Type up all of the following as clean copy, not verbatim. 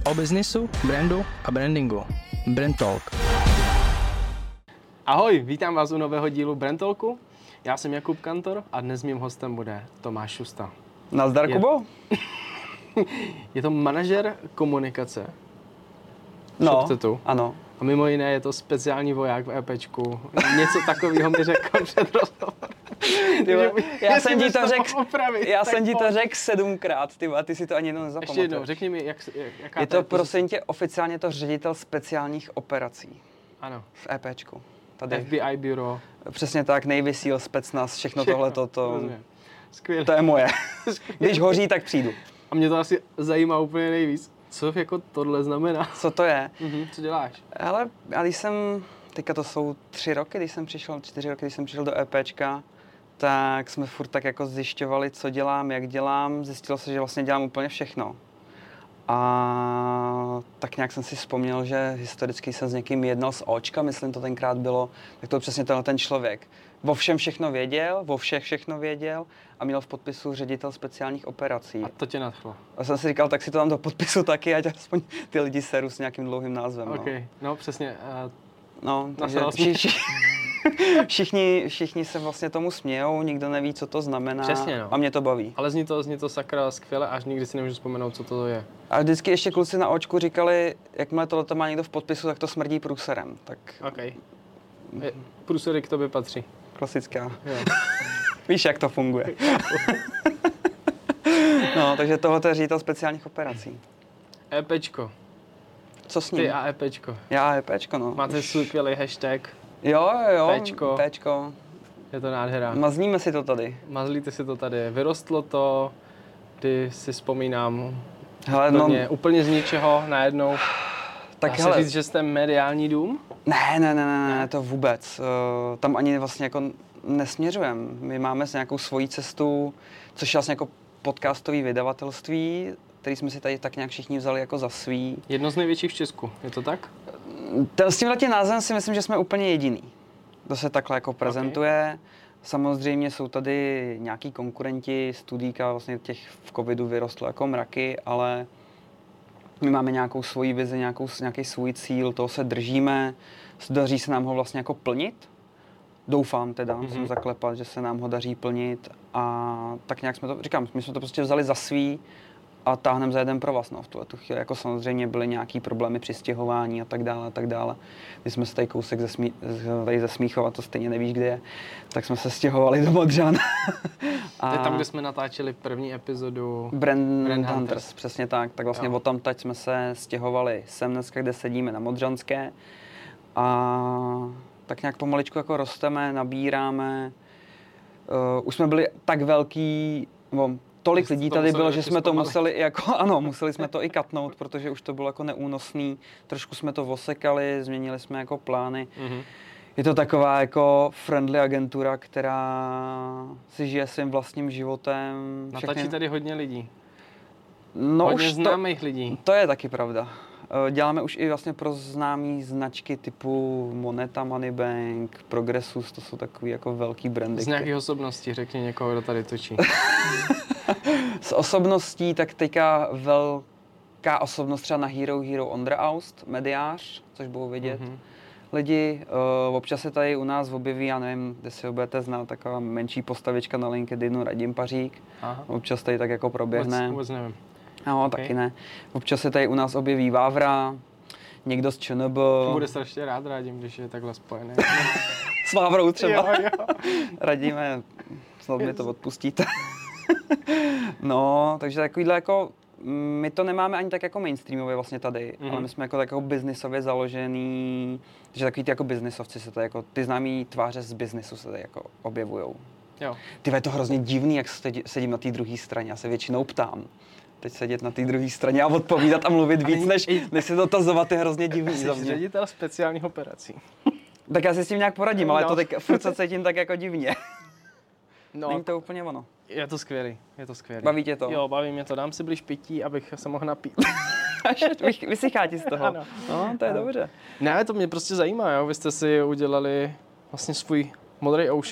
O biznisu, brandu a brandingu. Brand Talk. Ahoj, vítám vás u nového dílu Brand Talku. Já jsem Jakub Kantor a dnes mým hostem bude Tomáš Šusta. Nazdar, Kubo. Je to manažer komunikace. No, ShopTetu. ano. A mimo jiné je to speciální voják v EPčku. Něco takového mi řekl před rozhovorem. Já jsem ti to řekl 7krát, a ty si to ani jednou nezapamatuješ. Ještě jednou, řekni mi, jaká je to prosím tě oficiálně to ředitel speciálních operací. Ano. V EPčku. Tady. FBI Bureau. Přesně tak, Navy SEAL, specnaz, všechno tohleto. Skvělé. To je moje. Když hoří, tak přijdu. A mě to asi zajímá úplně nejvíc. Co jako tohle znamená? Co to je? Co děláš? Ale když jsem, teďka to jsou 4 roky, když jsem přišel do EPčka, tak jsme furt tak jako zjišťovali, co dělám, jak dělám. Zjistilo se, že vlastně dělám úplně všechno. A tak nějak jsem si vzpomněl, že historicky jsem s někým jednal z Očka, myslím to tenkrát bylo, tak to byl přesně ten člověk. O všem všechno věděl a měl v podpisu ředitel speciálních operací. A to tě nadchlo. A jsem si říkal, tak si to dám do podpisu taky, ať aspoň ty lidi seru s nějakým dlouhým názvem. OK, no přesně. No, takže všichni se vlastně tomu smějou, nikdo neví, co to znamená. Přesně, no. A mě to baví. Ale zní to sakra skvěle, až nikdy si nemůžu vzpomenout, co to je. A vždycky ještě kluci na Očku říkali, jakmile tohle má někdo v podpisu, tak to smrdí průserem. Tak... OK. Průsery k tobě patří. Klasická. Jo. Víš, jak to funguje. No, takže tohle je ředitel speciálních operací. EPčko. Co s ním? Ty a EPčko. Já a EPčko, no. Máte skvělý hashtag. Jo. Péčko. Je to nádhera. Mazníme si to tady. Mazlíte si to tady. Vyrostlo to, kdy si vzpomínám, Hele, úplně z ničeho najednou. Tak dá se říct, že jste mediální dům? Ne, to vůbec. Tam ani vlastně jako nesměřujeme. My máme nějakou svoji cestu, což je vlastně jako podcastový vydavatelství, který jsme si tady tak nějak všichni vzali jako za svý. Jedno z největších v Česku, je to tak? S tímhletím názvem si myslím, že jsme úplně jediný, kdo se takhle jako prezentuje. Okay. Samozřejmě jsou tady nějaký konkurenti, Studíka, vlastně těch v covidu vyrostlo jako mraky, ale my máme nějakou svoji vizi, nějaký svůj cíl, toho se držíme, daří se nám ho vlastně jako plnit. Doufám teda, musím zaklepat, že se nám ho daří plnit a tak nějak jsme to, my jsme to prostě vzali za svý a táhneme za jeden provaz, no, v tuhle chvíli, jako samozřejmě byly nějaký problémy při stěhování a tak dále. Když jsme se tady kousek ze Smíchova, to stejně nevíš, kde je, tak jsme se stěhovali do Modřan. To je tam, kde jsme natáčeli první epizodu Brand Hunters, přesně tak. Tak vlastně od tam teď jsme se stěhovali sem dneska, kde sedíme na Modřanské a tak nějak pomaličku jako rosteme, nabíráme. Už jsme byli tak velký, tolik lidí tady bylo, že jsme to museli jsme to i katnout, protože už to bylo jako neúnosný. Trošku jsme to osekali, změnili jsme jako plány. Je to taková jako friendly agentura, která si žije svým vlastním životem. Natačí tady hodně lidí. No hodně známých lidí. To je taky pravda. Děláme už i vlastně pro známý značky typu Moneta, Moneybank, Progressus, to jsou takový jako velký brandy. Z nějakých osobností, řekni někoho, kdo tady točí. Z osobností, tak teďka velká osobnost třeba na Hero Ondra Aust, mediář, což budou vidět lidi. Občas se tady u nás objeví, já nevím, kde si ho budete znát, taková menší postavička na LinkedInu, Radim Pařík. Aha. Občas tady tak jako proběhne. Vůbec nevím. No, okay. Taky ne. Občas se tady u nás objeví Vávra, někdo z ČNB. Bude strašně rád Radim, když je takhle spojený. S Vávrou třeba. Jo. Radíme, snad mi to odpustíte. No, takže takovýhle jako, my to nemáme ani tak jako mainstreamově vlastně tady, ale my jsme jako tak jako biznisově založený, takže takový ty jako biznisovci se tady jako, ty známý tváře z biznisu se tady jako objevujou. Jo. Ty je to hrozně divný, jak sedím na té druhé straně, já se většinou ptám. Teď sedět na té druhé straně a odpovídat a mluvit víc, než se dotazovat, je hrozně divný za mě. Jsi ředitel speciálních operací. Tak já si s tím nějak poradím, ale to teď furt se cítím tak jako divně. No, není to úplně ono. Je to skvělý. Baví tě to? Jo, baví mě to. Dám si blíž pití, abych se mohl napít. Vysychá ti z toho. Ano. No, to je dobře. Ne, to mě prostě zajímá, jo. Vy jste si udělali vlastně svůj Modrý Ocean.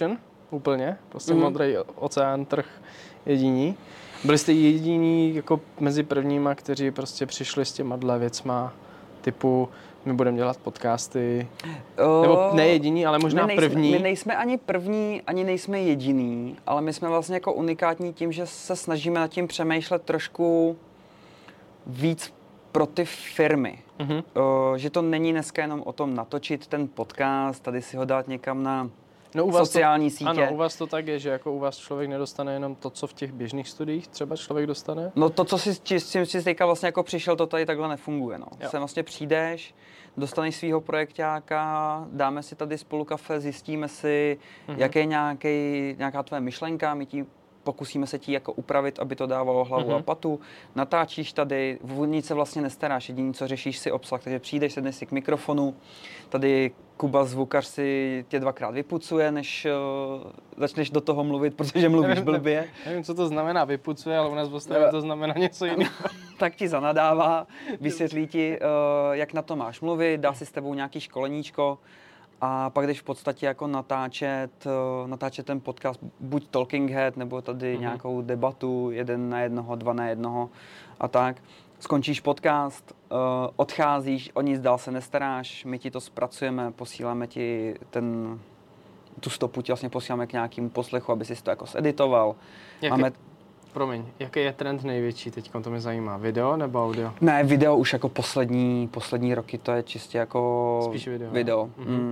úplně, prostě modrý oceán, trh jediní. Byli jste jediní jako mezi prvníma, kteří prostě přišli s těma věcma, typu my budeme dělat podcasty, nebo ne jediní, ale možná první. My nejsme ani první, ani nejsme jediný, ale my jsme vlastně jako unikátní tím, že se snažíme nad tím přemýšlet trošku víc pro ty firmy. Že to není dneska jenom o tom natočit ten podcast, tady si ho dát někam na sociální sítě. Ano, u vás to tak je, že jako u vás člověk nedostane jenom to, co v těch běžných studiích třeba člověk dostane? No to, co si teďka vlastně jako přišel, to tady takhle nefunguje. No. Sem vlastně přijdeš, dostaneš svýho projekťáka, dáme si tady spolu kafe, zjistíme si, jak je nějaká tvoje myšlenka, my ti pokusíme se ti jako upravit, aby to dávalo hlavu a patu. Natáčíš tady, o nic se vlastně nestaráš, jediné, co řešíš si obsah, takže přijdeš, sedneš si k mikrofonu, tady Kuba zvukař si tě dvakrát vypucuje, než začneš do toho mluvit, protože mluvíš blbě. Nevím, co to znamená vypucuje, ale u nás v Ostravě to znamená něco jiného. Tak ti zanadává, vysvětlí ti, jak na to máš mluvit, dá si s tebou nějaký školeníčko. A pak jdeš v podstatě jako natáčet ten podcast, buď Talking Head, nebo tady nějakou debatu 1:1, 2:1 a tak. Skončíš podcast, odcházíš, o nic dál se nestaráš, my ti to zpracujeme, posíláme ti tu stopu ti vlastně posíláme k nějakému poslechu, aby si to jako zeditoval. Promiň, jaký je trend největší teď, to mě zajímá, video nebo audio? Ne, video už jako poslední roky, to je čistě jako spíš video.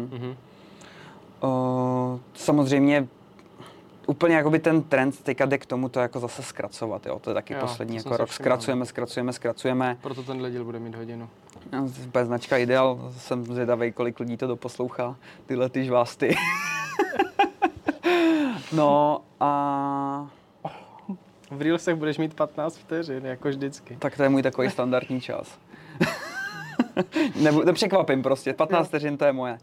Samozřejmě úplně jakoby ten trend teďka jde k tomu to jako zase zkracovat, jo, to je taky poslední jako rok, zkracujeme. Proto tenhle díl bude mít hodinu. No, to značka Ideal, jsem zvědavej, kolik lidí to doposlouchá, tyhle ty žvásty. No a... V Reelsech budeš mít 15 vteřin, jako vždycky. Tak to je můj takový standardní čas. Nepřekvapím prostě, 15 vteřin to je moje.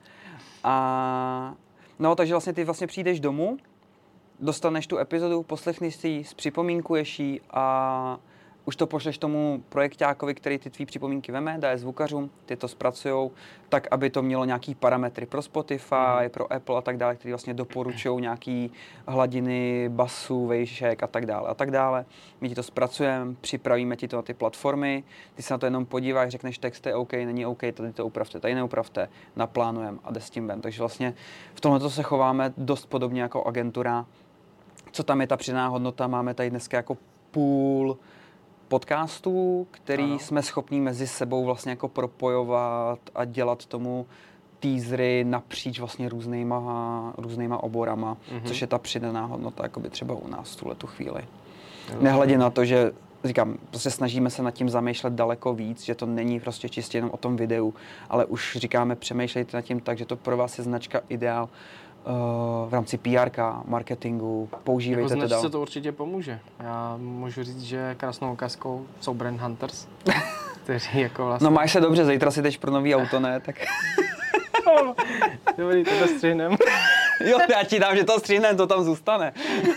No, takže vlastně ty vlastně přijdeš domů, dostaneš tu epizodu, poslechneš si ji, připomínkuješ ji a už to pošleš tomu projekťákovi, který ty tvý připomínky veme, dá je zvukařům, ty to zpracujou tak, aby to mělo nějaký parametry pro Spotify, pro Apple a tak dále, který vlastně doporučují nějaký hladiny, basu, vejšek a tak dále. My ti to zpracujeme, připravíme ti to na ty platformy, ty se na to jenom podíváš, řekneš text je OK, není OK, tady to upravte, tady neupravte, naplánujeme a jde s tím ven. Takže vlastně v tomhle se chováme dost podobně jako agentura. Co tam je ta přidaná hodnota, máme tady dneska jako půl podcastů, který jsme schopní mezi sebou vlastně jako propojovat a dělat tomu teasery napříč vlastně různýma oborama, což je ta přidaná hodnota jakoby třeba u nás v tuhletu chvíli. Nehledě na to, že říkám, prostě snažíme se nad tím zamýšlet daleko víc, že to není prostě čistě jenom o tom videu, ale už říkáme, přemýšlejte nad tím tak, že to pro vás je značka Ideal v rámci PR, marketingu, používejte jako to dál. Se to určitě pomůže. Já můžu říct, že krásnou ukázkou jsou Brand Hunters, kteří jako vlastně... No máš se dobře, zítra si jdeš pro nový auto, ne? Tak... Dobrý, to střihnem. Jo, já ti dám, že to střihnem, to tam zůstane.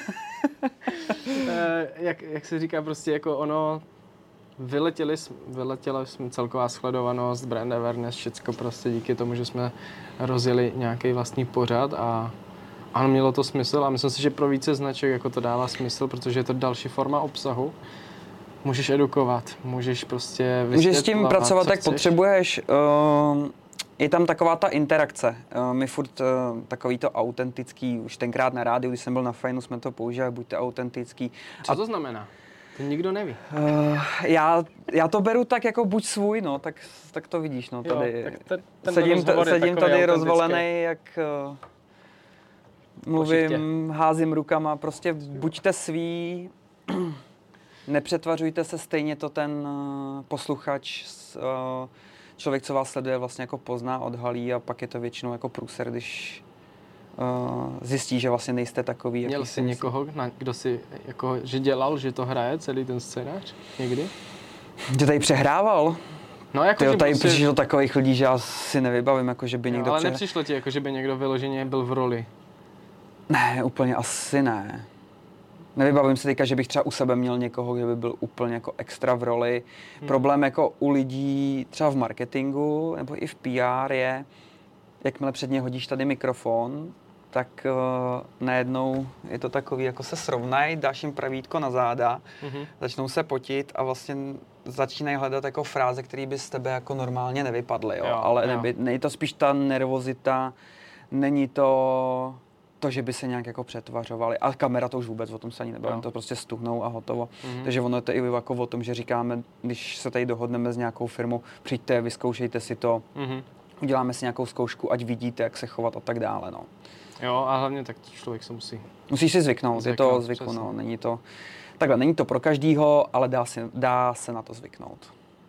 Jak se říká, prostě jako ono, vyletěla jsme celková sledovanost, brand awareness, všecko prostě díky tomu, že jsme rozjeli nějaký vlastní pořad a ano, mělo to smysl a myslím si, že pro více značek jako to dává smysl, protože je to další forma obsahu. Můžeš edukovat, můžeš prostě vysvětlovat, můžeš s tím pracovat, jak chceš. potřebuješ. Je tam taková ta interakce. My furt takový to autentický, už tenkrát na rádiu, když jsem byl na Fajnu, jsme to používali, buďte autentický. Co to znamená? To nikdo neví. Já to beru tak jako buď svůj, no, tak to vidíš, no, tady. Jo, sedím tady rozvalený, jak mluvím, házím rukama, prostě buďte svý, nepřetvařujte se, stejně to ten posluchač, člověk, co vás sleduje, vlastně jako pozná, odhalí a pak je to většinou jako průser, když zjistí, že vlastně nejste takový, jaký Měl jsi někoho, kdo si jako, že dělal, že to hraje celý ten scénář někdy? Že tady přehrával? No, jako, tady prostě... přišlo takových lidí, že já si nevybavím, jako, že by někdo ale nepřišlo ti, jako, že by někdo vyloženě byl v roli? Ne, úplně asi ne. Nevybavím si teďka, že bych třeba u sebe měl někoho, kdo by byl úplně jako extra v roli. Problém jako u lidí třeba v marketingu nebo i v PR je, jakmile před ně hodíš tady mikrofon, tak najednou je to takový, jako se srovnají, dáš jim pravítko na záda, začnou se potit a vlastně začínají hledat jako fráze, které by z tebe jako normálně nevypadly, jo? Ale není to spíš ta nervozita, není to, že by se nějak jako přetvařovali. A kamera to už vůbec, o tom se ani nebavím, to prostě stuhnou a hotovo. Takže ono je to i jako o tom, že říkáme, když se tady dohodneme s nějakou firmou, přijďte, vyzkoušejte si to, uděláme si nějakou zkoušku, ať vidíte, jak se chovat a tak dále, no. Jo, a hlavně tak člověk se musíš si zvyknout, je to zvyku, no, není to... Takhle, není to pro každýho, ale dá se na to zvyknout.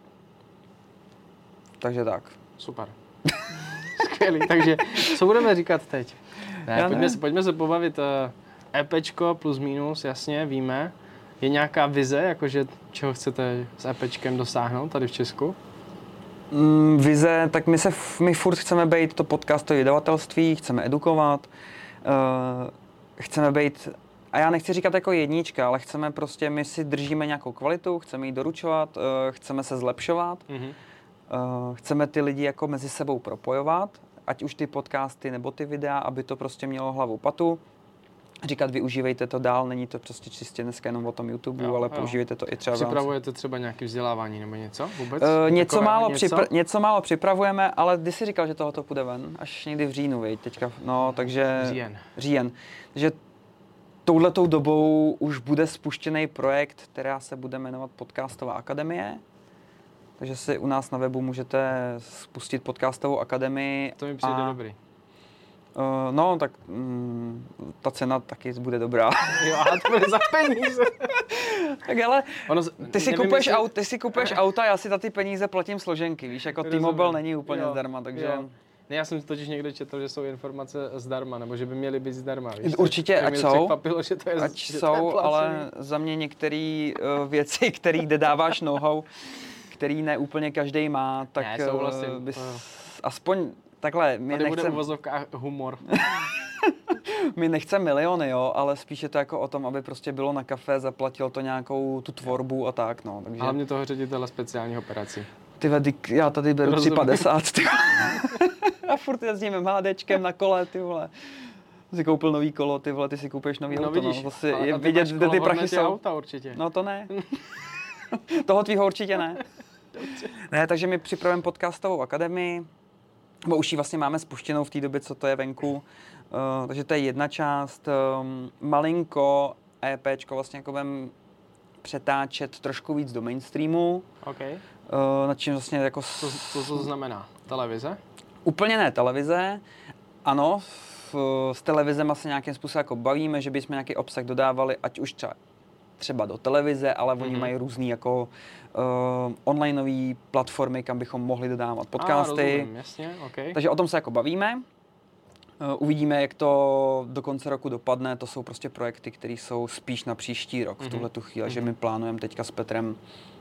Takže tak. Super. Skvělý, takže co budeme říkat teď? Pojďme se pobavit. EPčko plus minus, jasně, víme. Je nějaká vize, jakože čeho chcete s EPčkem dosáhnout tady v Česku? Vize, tak my furt chceme být to podcastové vydavatelství, chceme edukovat, chceme být, a já nechci říkat jako jednička, ale chceme prostě, my si držíme nějakou kvalitu, chceme ji doručovat, chceme se zlepšovat, chceme ty lidi jako mezi sebou propojovat, ať už ty podcasty nebo ty videa, aby to prostě mělo hlavu patu. Říkat, využívejte to dál, není to prostě čistě dneska jenom o tom YouTube, ale používejte to i třeba. Připravujete třeba nějaké vzdělávání nebo něco vůbec? Něco málo připravujeme, ale když jsi říkal, že tohoto půjde ven, až někdy v říjnu, viď, teďka, no, takže... Říjen. Takže touhletou dobou už bude spuštěný projekt, která se bude jmenovat Podcastová akademie. Takže si u nás na webu můžete spustit Podcastovou akademii. To mi přijde dobrý. No, tak ta cena taky bude dobrá. Jo, a to bude za peníze. Tak ale ty si kupuješ auta, já si za ty peníze platím složenky, víš, jako T-Mobile není úplně zdarma, takže... Jo. Ne, já jsem totiž někde četl, že jsou informace zdarma, nebo že by měly být zdarma, víš? Určitě, ať jsou, že to je, ať jsou, ale za mě některé věci, kde dáváš know-how, který ne úplně každý má, tak bys aspoň takhle, my nechceme... bude uvozovka humor. My nechceme miliony, jo, ale spíš je to jako o tom, aby prostě bylo na kafe, zaplatilo to nějakou tu tvorbu a tak, no. Takže... Hlavně toho ředitele speciálních operací. Já tady beru 350, ty a furt jezdím MHDčkem na kole, ty vole. Jsi koupil nový kolo, ty vole, ty si koupíš nový auto, vidíš, no. Zase je vidět, kde ty prachy jsou. Auta určitě. No to ne. Toho tvýho určitě ne. Ne, takže my připravujeme podcastovou akademii, bo už ji vlastně máme spuštěnou v té době, co to je venku. Takže to je jedna část. Malinko EPčko vlastně jako budeme přetáčet trošku víc do mainstreamu. Okay. Nad čím vlastně jako... To znamená? Televize? Úplně ne televize. Ano, s televizema se nějakým způsobem jako bavíme, že bychom nějaký obsah dodávali, ať už třeba do televize, ale oni mají různý jako onlineové platformy, kam bychom mohli dodávat podcasty. Rozumím, jasně, okay. Takže o tom se jako bavíme. Uvidíme, jak to do konce roku dopadne. To jsou prostě projekty, které jsou spíš na příští rok v tuhletu chvíli, že my plánujeme teďka s Petrem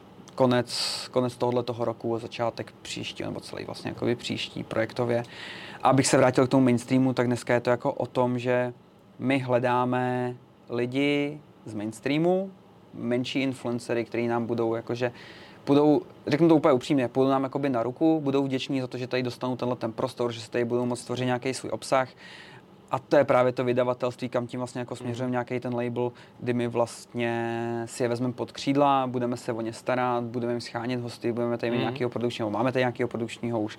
konec tohoto roku a začátek příští, nebo celý vlastně jakoby příští projektově. A abych se vrátil k tomu mainstreamu, tak dneska je to jako o tom, že my hledáme lidi z mainstreamu, menší influencery, kteří nám budou jakože řeknu to úplně upřímně, půjdou nám jakoby na ruku, budou vděční za to, že tady dostanou ten prostor, že se tady budou moct tvořit nějaký svůj obsah. A to je právě to vydavatelství, kam tím vlastně jako směřujeme nějaký ten label, kdy my vlastně si je vezmeme pod křídla, budeme se o ně starat, budeme jim schánět hosty, budeme tady mít nějakého produkčního, máme tady nějakého produkčního už.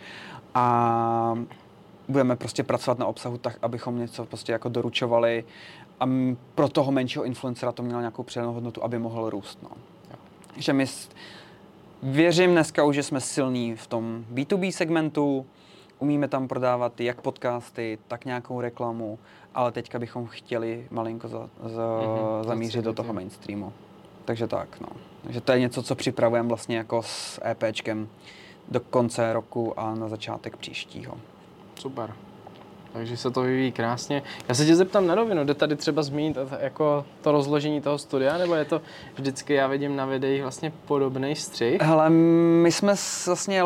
A budeme prostě pracovat na obsahu tak, abychom něco prostě jako doručovali a pro toho menšího influencera to mělo nějakou přidanou hodnotu, aby mohl růst. No. Že my věřím dneska už, že jsme silní v tom B2B segmentu, umíme tam prodávat jak podcasty, tak nějakou reklamu, ale teďka bychom chtěli malinko zamířit do toho mainstreamu. Takže tak, no. Takže to je něco, co připravujeme vlastně jako s EPčkem do konce roku a na začátek příštího. Super. Takže se to vyvíjí krásně. Já se tě zeptám na rovinu, jde tady třeba zmínit jako to rozložení toho studia, nebo je to vždycky, já vidím na videích vlastně podobný střih? Hele, my jsme vlastně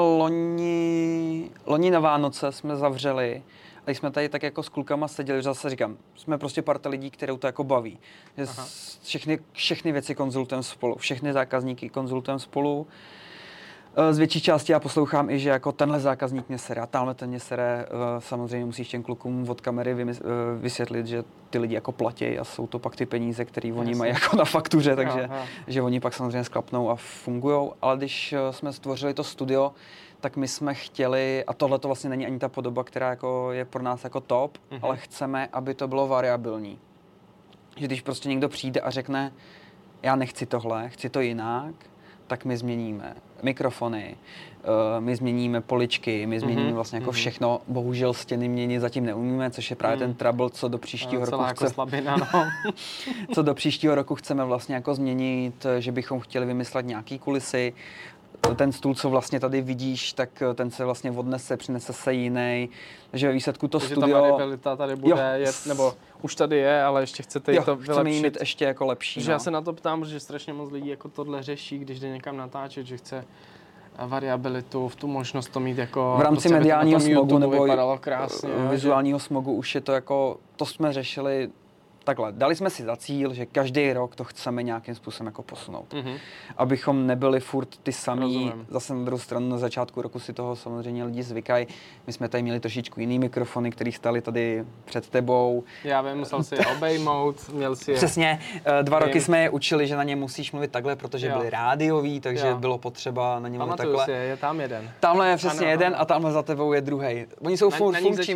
loni na Vánoce jsme zavřeli, a když jsme tady tak jako s klukama seděli, zase říkám, jsme prostě parta lidí, kterou to jako baví. Že všechny věci konzultujeme spolu, všechny zákazníky konzultujeme spolu. Z větší části já poslouchám i, že jako tenhle zákazník mě sere a tamhle ten mě sere. Samozřejmě musíš těm klukům od kamery vysvětlit, že ty lidi jako platí a jsou to pak ty peníze, které oni mají jako na faktuře, takže že oni pak samozřejmě sklapnou a fungujou. Ale když jsme stvořili to studio, tak my jsme chtěli, a tohle to vlastně není ani ta podoba, která jako je pro nás jako top, ale chceme, aby to bylo variabilní. Že když prostě někdo přijde a řekne, já nechci tohle, chci to jinak, tak my změníme mikrofony, my změníme poličky, my změníme vlastně jako všechno. Bohužel stěny měnit zatím neumíme, což je právě ten trouble, co do příštího roku jako slabina, no. Co do příštího roku chceme vlastně jako změnit, že bychom chtěli vymyslet nějaký kulisy. Ten stůl, co vlastně tady vidíš, tak ten se vlastně odnese, přinese se jiný. Takže ve výsledku to takže studio... ta variabilita tady bude, nebo už tady je, ale ještě chcete to vylepšit. Chceme jí mít ještě jako lepší. Já se na to ptám, protože strašně moc lidí jako tohle řeší, když jde někam natáčet, že chce variabilitu, v tu možnost to mít jako... V rámci mediálního smogu nebo krásně, vizuálního smogu už je to jako... To jsme řešili takhle. Dali jsme si za cíl, že každý rok to chceme nějakým způsobem jako posunout. Abychom nebyli furt ty samý. Zase na druhou stranu na začátku roku si toho samozřejmě lidi zvykají. My jsme tady měli trošičku jiný mikrofony, které stály tady před tebou. Já vím, musel si je obejmout, měl si je... Přesně, 2 roky jsme je učili, že na ně musíš mluvit takhle, protože byli rádiový, takže bylo potřeba na ně mluvit takhle. Si, je tam jeden. Tamhle je přesně jeden a tamhle za tebou je druhý. Oni jsou furt funkční,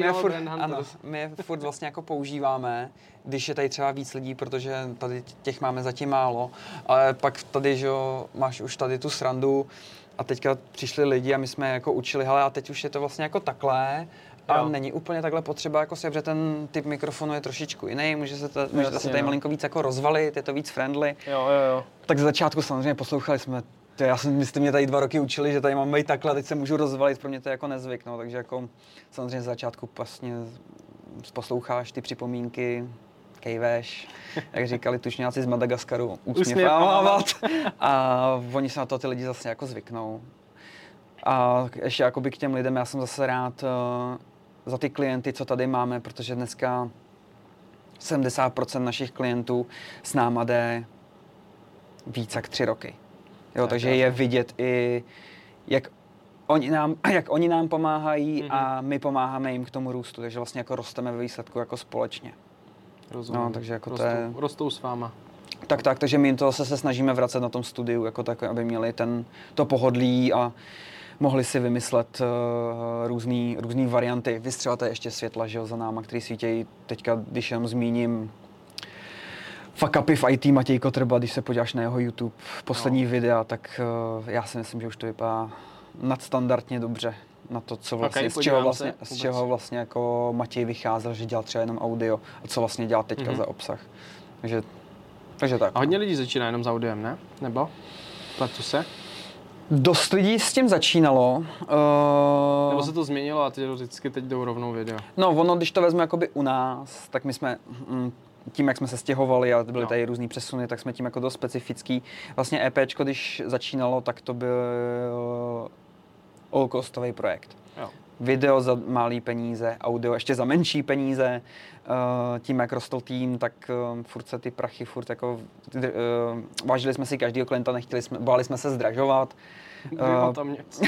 my je furt vlastně jako používáme, když je tady třeba víc lidí, protože tady těch máme zatím málo, ale pak tady, že jo, máš už tady tu srandu a teďka přišli lidi a my jsme jako učili, hele, a teď už je to vlastně jako takhle a není úplně takhle potřeba jako si, protože ten typ mikrofonu je trošičku jiný, může se tady malinko víc jako rozvalit, je to víc friendly. Jo. Tak z začátku samozřejmě poslouchali jsme, vy jste mě tady 2 roky učili, že tady mám být takhle a teď se můžu rozvalit, pro mě to je jako nezvyk, no, takže jako samozřejmě z začátku vlastně posloucháš ty připomínky, kejveš, jak říkali tučňáci z Madagaskaru, úsměv a oni se na to ty lidi zase jako zvyknou. A ještě jakoby k těm lidem, já jsem zase rád za ty klienty, co tady máme, protože dneska 70% našich klientů s náma jde víc jak 3 roky. Jo, takže je vidět i, jak oni nám pomáhají a my pomáháme jim k tomu růstu, takže vlastně jako rosteme ve výsledku jako společně. Rozumím. No, takže jako rostou s váma. Takže my jim to zase se snažíme vracet na tom studiu, jako tak, aby měli to pohodlí a mohli si vymyslet různý varianty. Vystřelate ještě světla, že jo, za náma, který svítějí. Teďka, když jenom zmíním fuck upy v IT Matěj Kotrba, když se podíváš na jeho YouTube poslední videa, tak já si myslím, že už to vypadá nadstandardně dobře na to, co vlastně, z čeho vlastně jako Matěj vycházel, že dělal třeba jenom audio a co vlastně dělá teďka za obsah. Takže tak. A hodně lidí začíná jenom s audiem, ne? Nebo? Pletu se? Dost lidí s tím začínalo. Nebo se to změnilo a vždycky teď jdou rovnou video? No ono, když to vezme jakoby u nás, tak my jsme tím, jak jsme se stěhovali a byly tady různý přesuny, tak jsme tím jako dost specifický. Vlastně EPčko, když začínalo, tak to byl all-costový projekt. Jo. Video za malý peníze, audio ještě za menší peníze. Tím, jak rostl tým, tak furt se ty prachy vážili jsme si každého klienta, báli jsme se zdražovat. Tam něco.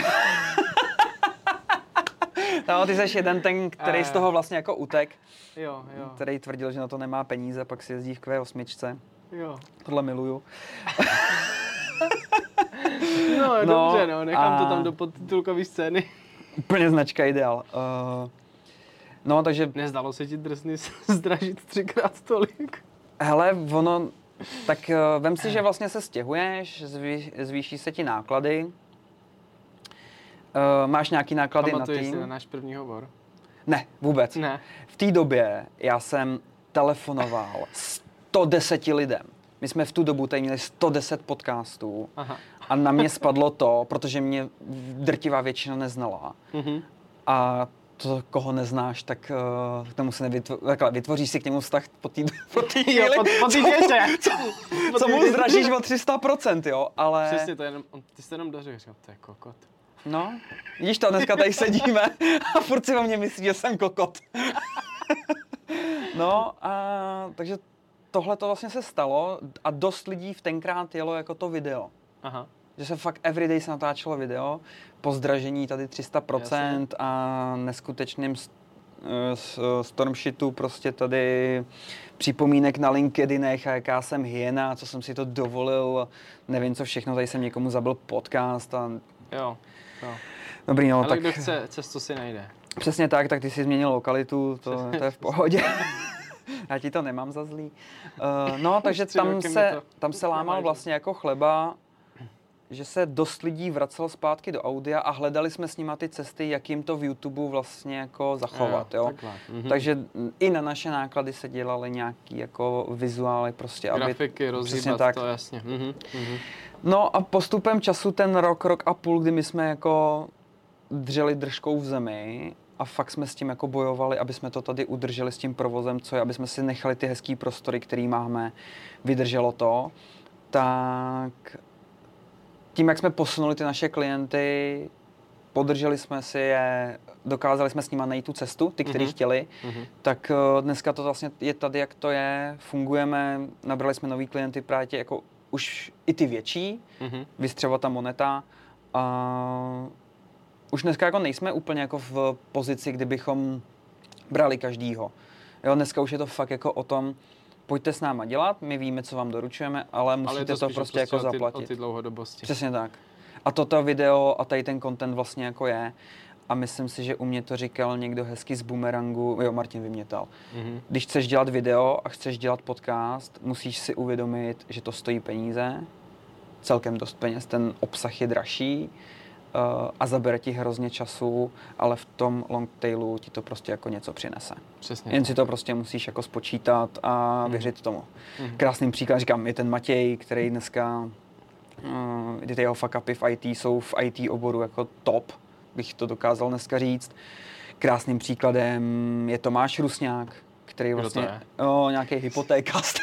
No, ty jsi jeden ten, který z toho vlastně jako utek. Jo. Který tvrdil, že na to nemá peníze, pak si jezdí v Q8. Jo. Tohle miluju. No, dobře, nechám to tam do podtitulkové scény. Úplně značka ideál. No, takže... Nezdalo se ti drsný zdražit 3x tolik? Hele, tak vem si, že vlastně se stěhuješ, zvýší se ti náklady. Máš nějaký náklady na tým. Pamatuješ si na náš první hovor? Ne, vůbec. Ne. V té době já jsem telefonoval 110 lidem. My jsme v tu dobu tady měli 110 podcastů. Aha. A na mě spadlo to, protože mě drtivá většina neznala. A to, koho neznáš, tak k tomu se vytvoříš si k němu vztah po té chvíli. Po té větě. Co mu zdražíš o 300%, jo, ale... Přesně, ty jsi jenom dořekl, říkal, to je kokot. No, vidíš to, dneska tady sedíme a furt si o mě myslí, že jsem kokot. No, takže tohle to vlastně se stalo a dost lidí v tenkrát jelo jako to video. Aha. že se fakt everyday se natáčelo video, po zdražení tady 300% a neskutečným stormshitu prostě tady připomínek na LinkedInech a jaká jsem hyena, co jsem si to dovolil, nevím co všechno, tady jsem někomu zabil podcast a... Jo. Dobrý, no, ale tak... kdo chce, cestu si najde. Přesně tak ty jsi změnil lokalitu, to je v pohodě. Já ti to nemám za zlý. No, takže tam se lámal vlastně jako chleba, že se dost lidí vracelo zpátky do audia a hledali jsme s nima ty cesty, jak jim to v YouTube vlastně jako zachovat, jo. Takže i na naše náklady se dělaly nějaký jako vizuály prostě, aby... Grafiky, rozhýbat tak. to, jasně. No a postupem času ten rok a půl, kdy my jsme jako dřeli držkou v zemi a fakt jsme s tím jako bojovali, aby jsme to tady udrželi s tím provozem, co je, aby jsme si nechali ty hezký prostory, který máme, vydrželo to, tak tím, jak jsme posunuli ty naše klienty, podrželi jsme si je, dokázali jsme s nima najít tu cestu, ty, kteří chtěli, tak dneska to vlastně je tady, jak to je, fungujeme, nabrali jsme nový klienty právě jako už i ty větší, vystřeba ta moneta a už dneska jako nejsme úplně jako v pozici, kdybychom brali každýho. Jo, dneska už je to fakt jako o tom, pojďte s náma dělat, my víme, co vám doručujeme, ale musíte to prostě jako zaplatit. O ty dlouhodobosti. Přesně tak. A toto video a tady ten content vlastně jako je. A myslím si, že u mě to říkal někdo hezky z Boomerangu, jo, Martin Vymětal. Když chceš dělat video a chceš dělat podcast, musíš si uvědomit, že to stojí peníze, celkem dost peněz, ten obsah je dražší a zabere ti hrozně času, ale v tom long tailu ti to prostě jako něco přinese. Přesně. Jen si to prostě musíš jako spočítat a věřit tomu. Krásným příklad, říkám, je ten Matěj, který dneska, ty jeho fuck upy v IT jsou v IT oboru jako top, bych to dokázal dneska říct. Krásným příkladem je Tomáš Rusňák, který vlastně, nějaký hypotékast.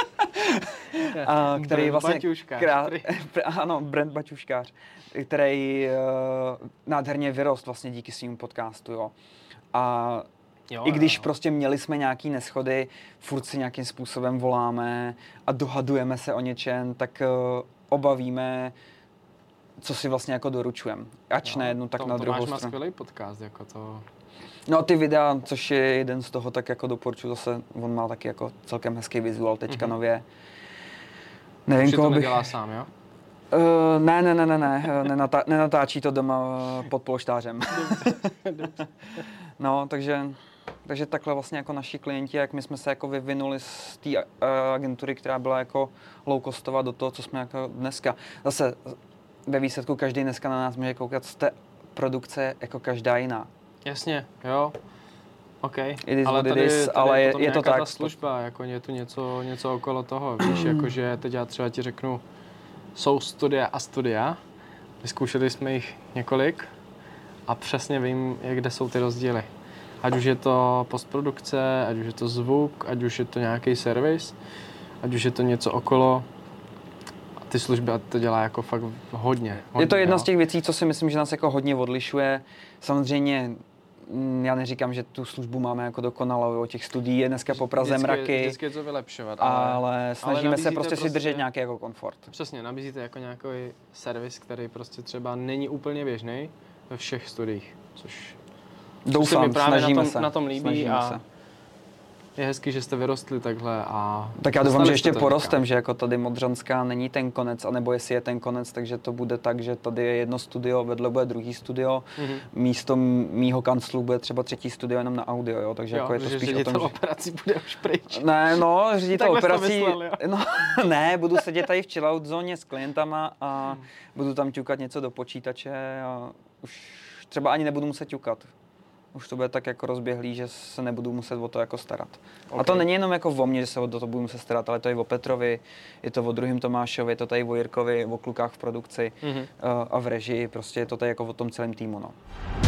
Který vlastně ano, Brand Baťuškář, který nádherně vyrost vlastně díky svým podcastu, jo. A i když prostě měli jsme nějaký neschody, furt si nějakým způsobem voláme a dohadujeme se o něčem, tak obavíme, co si vlastně jako doručujeme. Ač na jednu, tak na druhou stranu. Tomáš má skvělý podcast, jako to... No ty videa, což je jeden z toho, tak jako doporučuji zase, on má taky jako celkem hezký vizuál teďka nově. Nevím, už to nedělá sám, jo? Ne, nenatáčí to doma pod polštářem. No, takže takhle vlastně jako naši klienti, jak my jsme se jako vyvinuli z té agentury, která byla jako low costová do toho, co jsme jako dneska. Zase ve výsledku každý dneska na nás může koukat z té produkce jako každá jiná. Jasně, jo. OK, ale ale je to tak. Ta služba, jako je tu něco okolo toho, víš, jakože teď já třeba ti řeknu, jsou studia a studia, vyzkoušeli jsme jich několik a přesně vím, kde jsou ty rozdíly. Ať už je to postprodukce, ať už je to zvuk, ať už je to nějaký servis, ať už je to něco okolo. A ty služby to dělá jako fakt hodně. Je to jedna z těch věcí, co si myslím, že nás jako hodně odlišuje. Samozřejmě já neříkám, že tu službu máme jako dokonalou, těch studií je dneska po Praze mraky. Vždycky je to vylepšovat. Ale snažíme se prostě si držet nějaký jako komfort. Přesně, nabízíte jako nějaký servis, který prostě třeba není úplně běžný ve všech studiích, což doufám, se mi právě snažíme na tom líbí a je hezký, že jste vyrostli takhle a... Tak já doufám, že ještě porostem, že jako tady Modřanská není ten konec, anebo jestli je ten konec, takže to bude tak, že tady je jedno studio, vedle bude druhý studio, místo mýho kanclu bude třeba třetí studio jenom na audio, jo, takže jako je to spíš o tom, že... operací bude už pryč. Ne, no, ředitel operací... No, ne, budu sedět tady v chillout zóně s klientama a budu tam ťukat něco do počítače a už třeba ani nebudu muset ťukat. Už to bude tak jako rozběhlý, že se nebudu muset o to jako starat. Okay. A to není jenom jako o mně, že se o to budu muset starat, ale to je o Petrovi, je to o druhém Tomášovi, je to tady o Jirkovi, o klukách v produkci a v režii, prostě je to tady jako o tom celém týmu, no.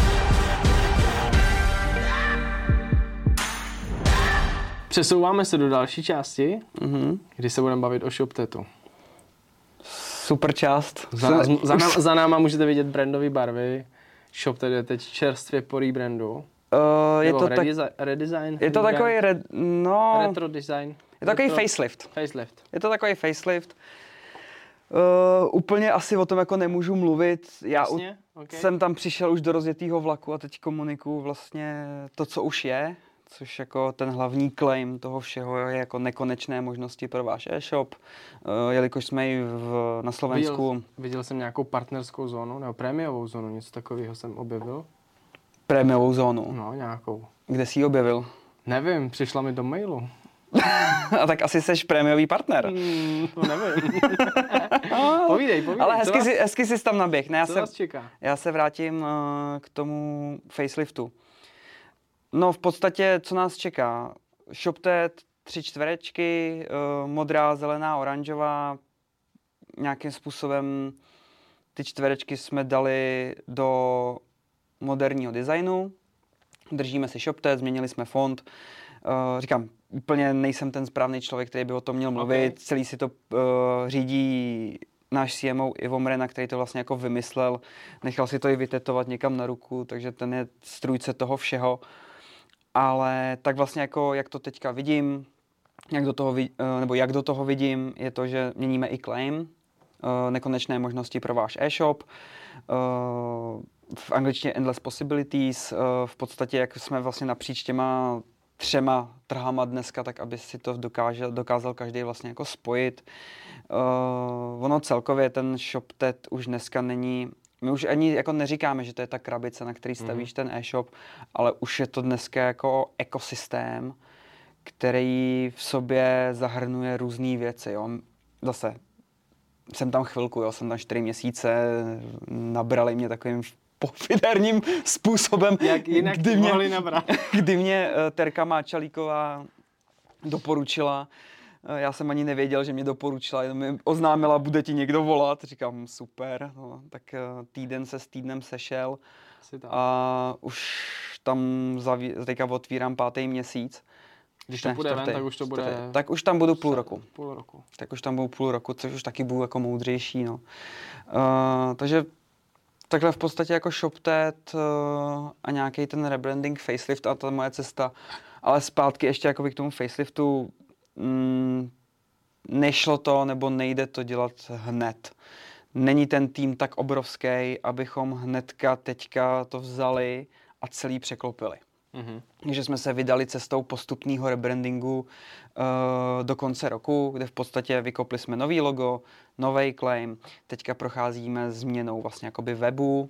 Přesouváme se do další části, kdy se budeme bavit o ShopTetu. Super část. Za náma můžete vidět brandové barvy. ShopTet je teď čerstvě po rebrandu. Je to redesign? Je to takový retro design. Je to takový facelift. Facelift. Je to takový facelift. Úplně asi o tom jako nemůžu mluvit. Jasně? Okay. Jsem tam přišel už do rozjetého vlaku a teď komunikuju vlastně to, co už je, což jako ten hlavní claim toho všeho je jako nekonečné možnosti pro váš e-shop, jelikož jsme i na Slovensku. Viděl jsem nějakou partnerskou zónu nebo prémiovou zónu, něco takového jsem objevil. Prémiovou zónu? No, nějakou. Kde jsi ji objevil? Nevím, přišla mi do mailu. A tak asi seš prémiový partner. To nevím. Povídej. Ale hezky jsi tam naběh. Ne, co vás čeká? Já se vrátím k tomu faceliftu. No v podstatě, co nás čeká? ShopTet, 3 čtverečky, modrá, zelená, oranžová. Nějakým způsobem ty čtverečky jsme dali do moderního designu. Držíme si ShopTet, změnili jsme font. Říkám, úplně nejsem ten správný člověk, který by o tom měl mluvit. Okay. Celý si to řídí náš CMO Ivo Mrena, který to vlastně jako vymyslel. Nechal si to i vytetovat někam na ruku, takže ten je strůjce toho všeho. Ale tak vlastně jako, jak to teďka vidím, jak do toho vidím, je to, že měníme i claim, nekonečné možnosti pro váš e-shop. V angličtině endless possibilities, v podstatě jak jsme vlastně napříč těma 3 trhama dneska, tak aby si to dokázal každý vlastně jako spojit. Ono celkově ten ShopTet už dneska není, my už ani jako neříkáme, že to je ta krabice, na který stavíš ten e-shop, ale už je to dneska jako ekosystém, který v sobě zahrnuje různé věci. Jo. Zase jsem tam chvilku, jo, jsem tam 4 měsíce, nabrali mě takovým pofiderním způsobem, jak jinak mohli nabrat. Kdy mě Terka Máčalíková doporučila. Já jsem ani nevěděl, že mě doporučila, jenom mi oznámila, bude ti někdo volat. Říkám, super, no, tak týden se s týdnem sešel a už tam teďka otvírám 5. měsíc. Když to bude ven, tak už to bude... Tak už tam budu půl roku. Tak už tam budu půl roku, což už taky budu jako moudřejší, no. Takže takhle v podstatě jako ShopTet a nějaký ten rebranding, facelift a ta moje cesta. Ale zpátky ještě jakoby k tomu faceliftu nešlo to nebo nejde to dělat hned. Není ten tým tak obrovský, abychom hnedka teďka to vzali a celý překlopili. Takže jsme se vydali cestou postupného rebrandingu do konce roku, kde v podstatě vykopli jsme nový logo, nový claim. Teďka procházíme změnou vlastně jakoby webu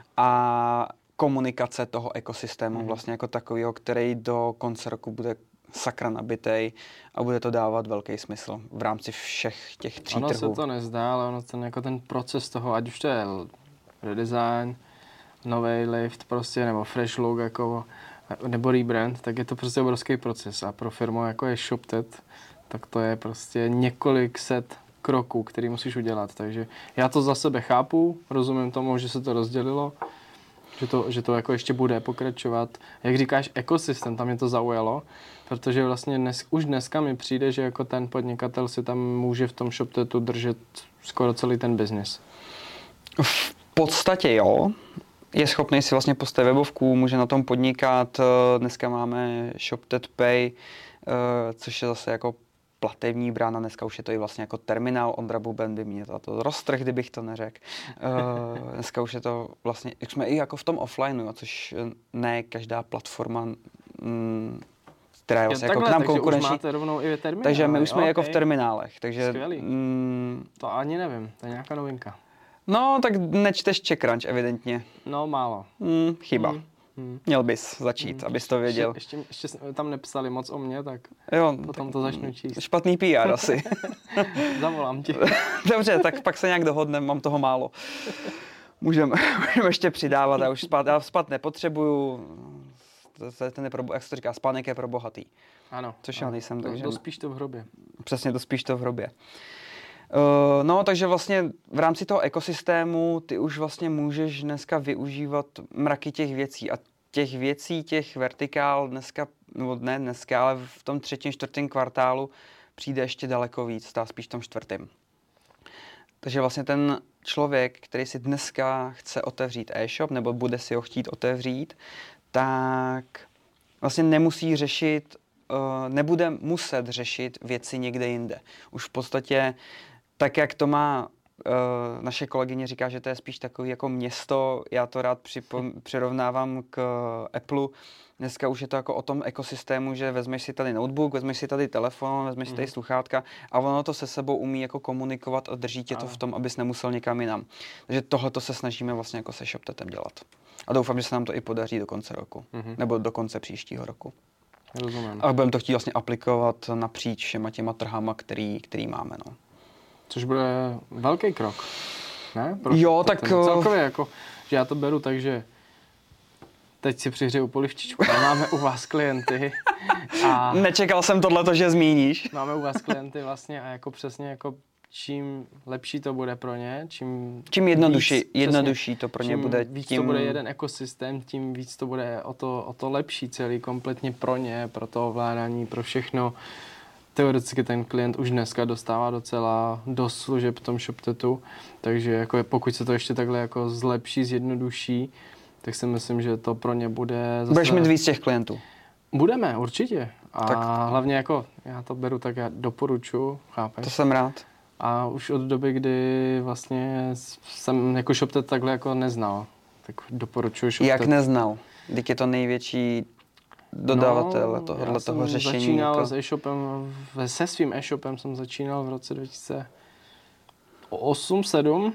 a komunikace toho ekosystému vlastně jako takového, který do konce roku bude sakra nabitej a bude to dávat velký smysl v rámci všech těch 3 trhů. Ono se to nezdá, ale ono ten proces toho, ať už to je redesign, nový lift prostě, nebo fresh look, jako nebo rebrand, tak je to prostě obrovský proces a pro firmu jako je ShopTet, tak to je prostě několik set kroků, který musíš udělat, takže já to za sebe chápu, rozumím tomu, že se to rozdělilo, že to jako ještě bude pokračovat. Jak říkáš, ekosystém, tam mě to zaujalo, protože vlastně už dneska mi přijde, že jako ten podnikatel si tam může v tom ShopTetu držet skoro celý ten biznis. V podstatě jo. Je schopný si vlastně postavit webovku, může na tom podnikat. Dneska máme ShopTet Pay, což je zase jako platební brána. Dneska už je to i vlastně jako terminál. Ondra Buben by mě to roztrh, kdybych to neřekl. Dneska už je to vlastně, jak jsme i jako v tom offlineu, což ne každá platforma, která je vlastně jako k nám konkurenční. Máte rovnou i terminály. Takže my už jsme jako v terminálech. Takže, to ani nevím, to je nějaká novinka. No, tak nečteš CheckRunch evidentně. No, málo. Chyba. Měl bys začít, abys to věděl. Ještě tam nepsali moc o mně, tak jo, potom to začnu číst. Špatný PR asi. Zavolám ti. Dobře, tak pak se nějak dohodneme, mám toho málo. Můžeme ještě přidávat, já spát nepotřebuju. Jak se to říká, spánek je pro bohatý. Ano. Což já nejsem. Takže dospíš to v hrobě. Přesně, dospíš to v hrobě. No, takže vlastně v rámci toho ekosystému ty už vlastně můžeš dneska využívat mraky těch věcí a těch vertikál dneska, nebo ne dneska, ale v tom 3., 4. kvartálu přijde ještě daleko víc, spíš v tom 4. Takže vlastně ten člověk, který si dneska chce otevřít e-shop, nebo bude si ho chtít otevřít, tak vlastně nemusí řešit, nebude muset řešit věci někde jinde. Už v podstatě tak, jak to má naše kolegyně říká, že to je spíš takový jako město, já to rád přirovnávám k Apple. Dneska už je to jako o tom ekosystému, že vezmeš si tady notebook, vezmeš si tady telefon, vezmeš si tady sluchátka a ono to se sebou umí jako komunikovat a drží tě to v tom, abys nemusel někam jinam. Takže tohleto se snažíme vlastně jako se ShopTetem dělat. A doufám, že se nám to i podaří do konce roku, nebo do konce příštího roku. Rozumím. A budeme to chtít vlastně aplikovat napříč všema těma trhama, který máme, no. Což bude velký krok, ne? Jo, tak celkově jako, že já to beru tak, že teď si přihřeju polivčičku a máme u vás klienty a nečekal jsem tohleto, že zmíníš. máme u vás klienty vlastně a jako přesně jako čím lepší to bude pro ně, čím jednodušší to pro ně bude. Víc to bude jeden ekosystém, tím víc to bude o to lepší celý, kompletně pro ně, pro to ovládání, pro všechno. Teoreticky ten klient už dneska dostává docela dost služeb v tom ShopTetu, takže jako pokud se to ještě takhle jako zlepší, zjednoduší, tak si myslím, že to pro ně bude zase... Budeš mít víc těch klientů. Budeme, určitě. A tak hlavně jako, já to beru tak, já doporučuji, chápeš? To jsem rád. A už od doby, kdy vlastně jsem jako ShopTet takhle jako neznal, tak doporučuji ShopTet. Jak neznal? Vždyť je to největší dodavatel toho řešení. Já začínal jako... s e-shopem, se svým e-shopem jsem začínal v roce 2008-2007.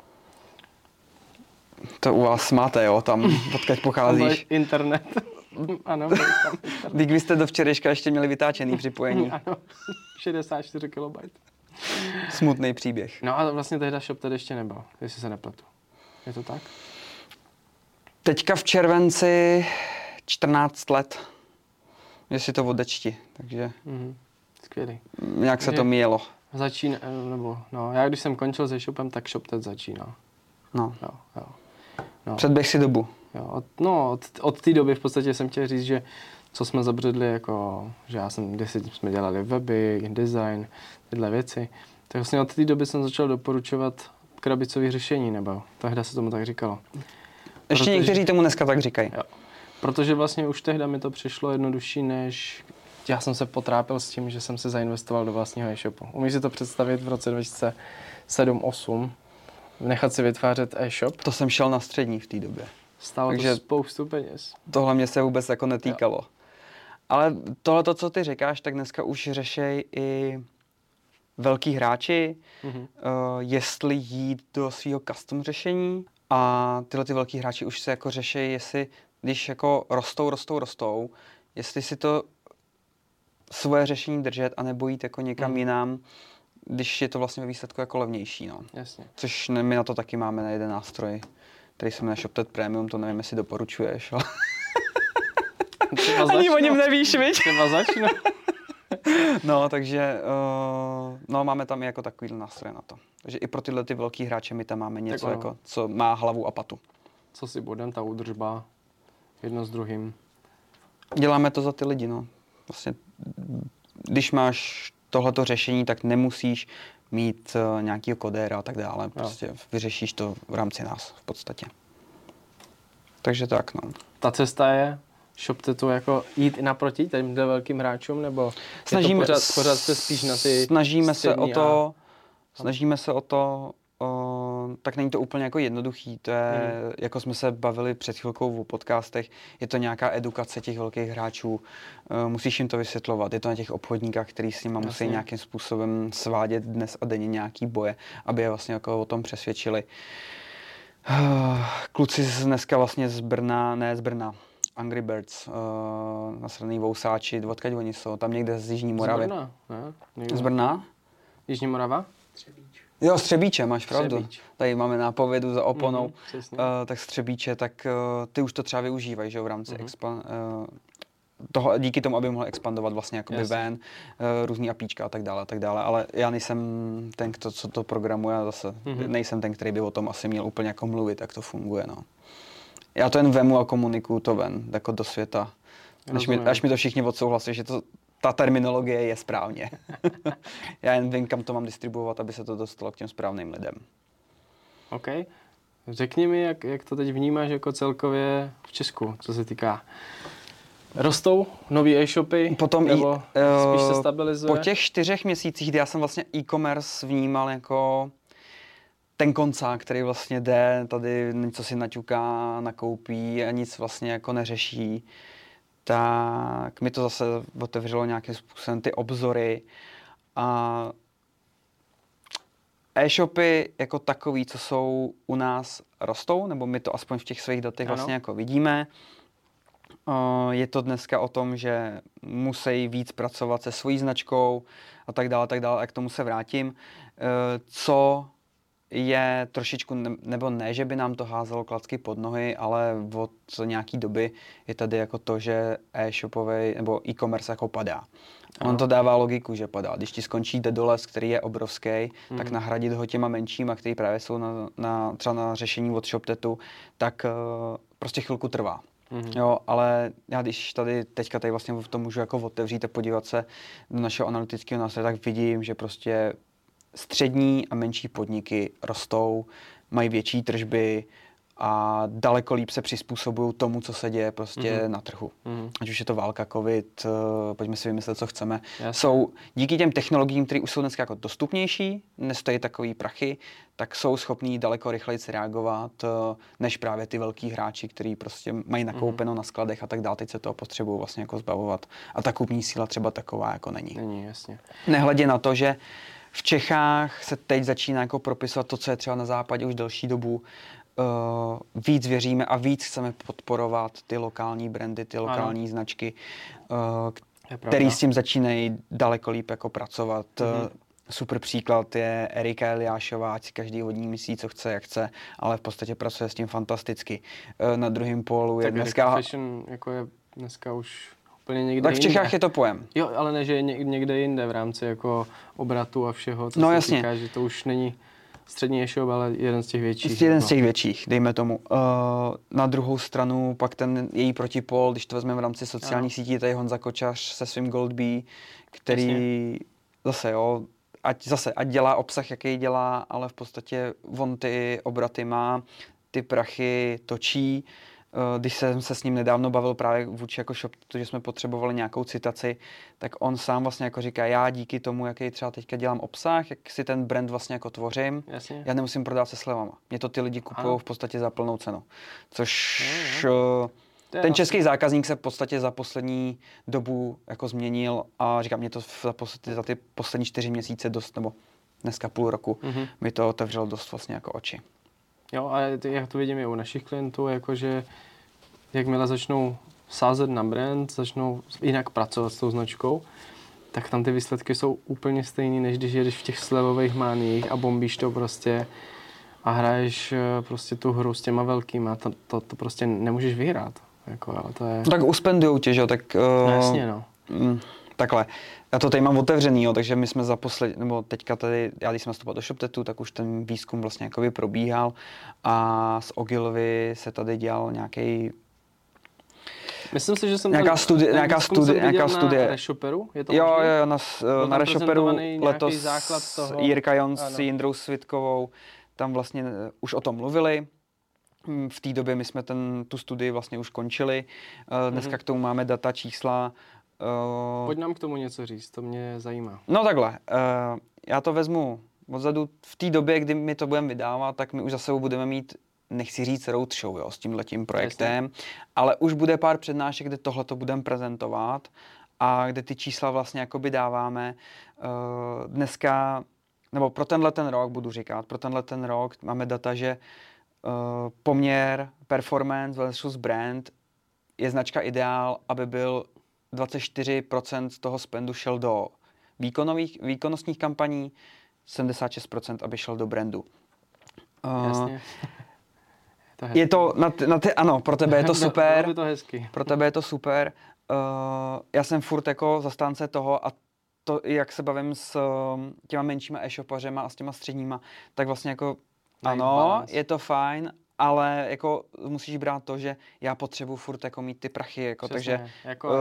To u vás máte, jo, tam odkud pocházíš. Internet. Ano, tam. Vy jste do včerejška ještě měli vytáčený připojení. Ano, 64 KB. Smutný příběh. No a vlastně tehda ShopTet ještě nebyl, jestli se nepletu. Je to tak? Teďka v červenci 14 let. Že si to odečti, takže... Skvělý. Nějak se to míjelo. Já když jsem končil se e-shopem, tak ShopTet začínal. No. No. Předběh si dobu. Jo, od té doby v podstatě jsem chtěl říct, že co jsme zabředli, jako, že jsme dělali weby, design, tyhle věci, tak vlastně od té doby jsem začal doporučovat krabicové řešení, nebo tehda se tomu tak říkalo. Ještě někteří tomu dneska tak říkají. Jo. Protože vlastně už tehda mi to přišlo jednodušší, než já jsem se potrápil s tím, že jsem se zainvestoval do vlastního e-shopu. Umíš si to představit v roce 2007-2008, nechat si vytvářet e-shop? To jsem šel na střední v té době. Stálo to spoustu peněz. Tohle mě se vůbec jako netýkalo. Jo. Ale tohle, co ty říkáš, tak dneska už řešej i velký hráči, jestli jít do svého custom řešení. A tyhle ty velký hráči už se jako řešejí, jestli když jako rostou, jestli si to svoje řešení držet a nebo jít jako někam jinam, když je to vlastně ve výsledku jako levnější. No. Jasně. Což my na to taky máme na jeden nástroj, který se jmenuje ShopTet Premium, to nevím, jestli doporučuješ, ale... Ani o něm nevíš, viď? Třeba začnu. No, takže máme tam i jako takový nástroj na to. Takže i pro tyhle ty velký hráče my tam máme něco, jako, co má hlavu a patu. Co si budem, ta údržba, jedno s druhým. Děláme to za ty lidi, no. Vlastně, když máš tohleto řešení, tak nemusíš mít nějakýho kodéra a tak dále. Prostě vyřešíš to v rámci nás v podstatě. Takže tak, no. Ta cesta je ShopTetu jako jít i naproti těmhle velkým hráčům, nebo pořád se spíš na ty Snažíme se o to, tak není to úplně jako jednoduchý, to je, jako jsme se bavili před chvilkou o podcastech, je to nějaká edukace těch velkých hráčů, musíš jim to vysvětlovat, je to na těch obchodníkách, který s nimi musí nějakým způsobem svádět dnes a denně nějaký boje, aby je vlastně jako o tom přesvědčili. Kluci dneska vlastně z Brna, Angry Birds, nasraný vousáči, odkud oni jsou, tam někde z Jižní Moravy. Z Brna, ne? Z Brna? Jižní Morava? Jo, Střebíče, máš pravdu. Střebíč. Tady máme nápovědu za oponou. Tak Střebíče, tak ty už to třeba využívají, že v rámci toho, díky tomu, aby mohl expandovat vlastně jakoby ven, různý apíčka a tak dále, ale já nejsem ten, co to programuje, a zase nejsem ten, který by o tom asi měl úplně jako mluvit, jak to funguje, no. Já to jen vemu a komunikuju to ven, jako do světa. Až mi to všichni odsouhlasí, že ta terminologie je správně. Já jen vím, kam to mám distribuovat, aby se to dostalo k těm správným lidem. OK. Řekni mi, jak to teď vnímáš jako celkově v Česku, co se týká. Rostou nový e-shopy, potom nebo spíš se stabilizuje? Po těch 4 měsících, kdy já jsem vlastně e-commerce vnímal jako ten koncák, který vlastně jde, tady něco si naťuká, nakoupí a nic vlastně jako neřeší, tak mi to zase otevřelo nějakým způsobem ty obzory a e-shopy jako takový, co jsou u nás, rostou, nebo my to aspoň v těch svých datech vlastně jako vidíme. Je to dneska o tom, že musí víc pracovat se svojí značkou a tak dále, a k tomu se vrátím. Co je trošičku, nebo ne, že by nám to házelo klacky pod nohy, ale od nějaký doby je tady jako to, že e-shopový nebo e-commerce jako padá. On to dává logiku, že padá. Když ti skončí Dedoles, který je obrovský, tak nahradit ho těma menšíma, který právě jsou třeba na řešení od ShopTetu, tak prostě chvilku trvá. Jo, ale já když teďka vlastně v tom můžu jako otevřít a podívat se do našeho analytického nástroje, tak vidím, že prostě střední a menší podniky rostou, mají větší tržby a daleko líp se přizpůsobují tomu, co se děje prostě na trhu. Ať už je to válka, covid, pojďme si vymyslet, co chceme. Jsou díky těm technologiím, které už jsou dneska jako dostupnější, nestojí takový prachy, tak jsou schopní daleko rychleji reagovat, než právě ty velký hráči, kteří prostě mají nakoupeno na skladech a tak dále, teď se toho potřebují vlastně jako zbavovat. A ta kupní síla třeba taková jako není. Není, jasně. Nehledě na to, že v Čechách se teď začíná jako propisovat to, co je třeba na západě už delší dobu. Víc věříme a víc chceme podporovat ty lokální brandy, ty lokální značky, který s tím začínají daleko líp jako pracovat. Super příklad je Erika Eliášová, ať si každý od ní myslí, co chce, jak chce, ale v podstatě pracuje s tím fantasticky. Na druhém pólu je tak dneska... fashion jako je dneska už úplně někde tak v Čechách je to pojem. Jo, ale ne, že je někde jinde v rámci jako obratu a všeho, co no, se jasně. týká, že to už není střední e-shop, ale jeden z těch větších. Jeden z těch větších, dejme tomu. Na druhou stranu pak ten její protipol, když to vezmeme v rámci sociálních sítí, tady Honza Kočař se svým Goldbee, který zase ať dělá obsah, jaký dělá, ale v podstatě on ty obraty má, ty prachy točí. Když jsem se s ním nedávno bavil právě vůči jako shop, že jsme potřebovali nějakou citaci, tak on sám vlastně jako říká, já díky tomu, jaký třeba teďka dělám obsah, jak si ten brand vlastně jako tvořím, já nemusím prodávat se slevama. Mě to ty lidi kupují v podstatě za plnou cenu. Což ten český zákazník se v podstatě za poslední dobu jako změnil a říkám, mě to za ty poslední 4 měsíce dost, nebo dneska půl roku, mi to otevřelo dost vlastně jako oči. Jo, a já to vidím i u našich klientů, jakože jakmile začnou sázet na brand, začnou jinak pracovat s tou značkou, tak tam ty výsledky jsou úplně stejný, než když jedeš v těch slevových máních a bombíš to prostě a hraješ prostě tu hru s těma velkýma, to prostě nemůžeš vyhrát. Jako, jo, to je... No tak uspendujou tě, že jo, tak... No, jasně, no. Takhle, já to tady mám otevřený, jo, takže my jsme nebo teďka tady, já když jsem nastoupil do ShopTetu, tak už ten výzkum vlastně jakoby probíhal a z Ogilvy se tady dělal nějaký... Myslím si, že jsem nějaká studie. Na Reshoperu, je to jo, na Reshoperu letos základ toho... Jirka Jons s Jindrou Svitkovou, tam vlastně už o tom mluvili. V té době my jsme tu studii vlastně už končili. Dneska k tomu máme data, čísla. Pojď nám k tomu něco říct, to mě zajímá. No takhle, já to vezmu odzadu. V té době, kdy my to budeme vydávat, tak my už za sebou budeme mít, nechci říct roadshow, jo, s tímhletím projektem, jasně. Ale už bude pár přednášek, kde tohleto budeme prezentovat a kde ty čísla vlastně jakoby dáváme. Dneska, nebo pro tenhle ten rok budu říkat, pro tenhle ten rok máme data, že poměr performance versus brand je značka ideál, aby byl 24% toho spendu šel do výkonnostních kampaní, 76% aby šel do brandu. Jasně. Je to ano, pro tebe je to super. Bylo by to hezky. Pro tebe je to super. Já jsem furt jako zastánce toho a to, jak se bavím s těma menšíma e-shopařema a s těma středníma, tak vlastně jako ano, je to fajn, ale jako musíš brát to, že já potřebuji furt jako mít ty prachy, jako, takže jako...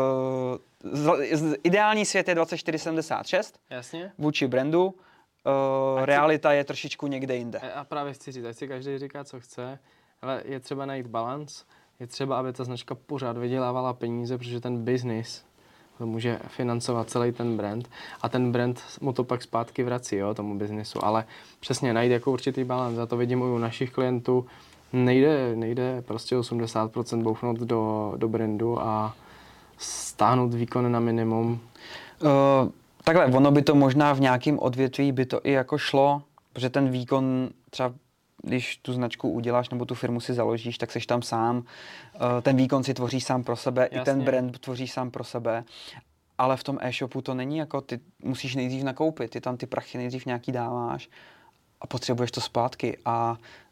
ideální svět je 24,76 jasně. Vůči brandu, realita je trošičku někde jinde. A právě chci říct, ať si každý říká, co chce, ale je třeba najít balans, je třeba, aby ta značka pořád vydělávala peníze, protože ten biznis to může financovat celý ten brand a ten brand mu to pak zpátky vrací, jo, tomu biznesu, ale přesně najít jako určitý balans, já to vidím u našich klientů, nejde prostě 80% bouchnout do brandu a stáhnout výkon na minimum. Takhle, ono by to možná v nějakém odvětví by to i jako šlo, protože ten výkon třeba když tu značku uděláš nebo tu firmu si založíš, tak seš tam sám. Ten výkon si tvoříš sám pro sebe, Jasně. i ten brand tvoříš sám pro sebe. Ale v tom e-shopu to není jako, ty musíš nejdřív nakoupit, ty tam ty prachy nejdřív nějaký dáváš a potřebuješ to zpátky a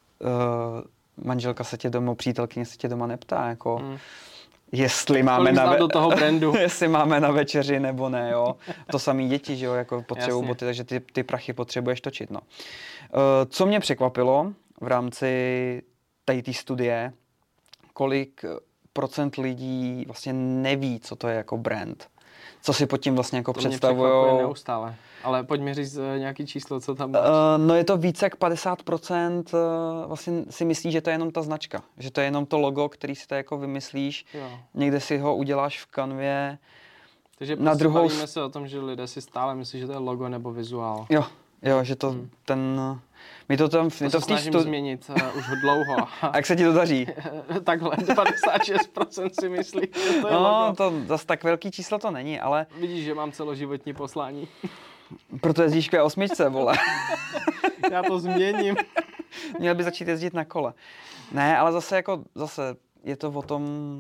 manželka se tě doma, přítelkyně se tě doma neptá, jako jestli máme do toho brandu. jestli máme na večeři nebo ne, jo. To samý děti, že jo, jako potřebují boty, takže ty prachy potřebuješ točit, no. Co mě překvapilo v rámci té studie, kolik procent lidí vlastně neví, co to je jako brand. Co si pod tím vlastně jako představujou. To neustále. Ale pojď mi říct nějaký číslo, co tam máš. No je to více jak 50% vlastně si myslí, že to je jenom ta značka. Že to je jenom to logo, který si to jako vymyslíš. Jo. Někde si ho uděláš v kanvě. Takže prostě bavíme se o tom, že lidé si stále myslí, že to je logo nebo vizuál. Jo, že to ten... My to tam... To snažím změnit už dlouho. A jak se ti to daří? Takhle, 56% si myslí, že to je logo. No, to zase tak velký číslo to není, ale... Vidíš, že mám celoživotní poslání. Proto jezdíš k 8, vole. Já to změním. Měl by začít jezdit na kole. Ne, ale zase je to o tom,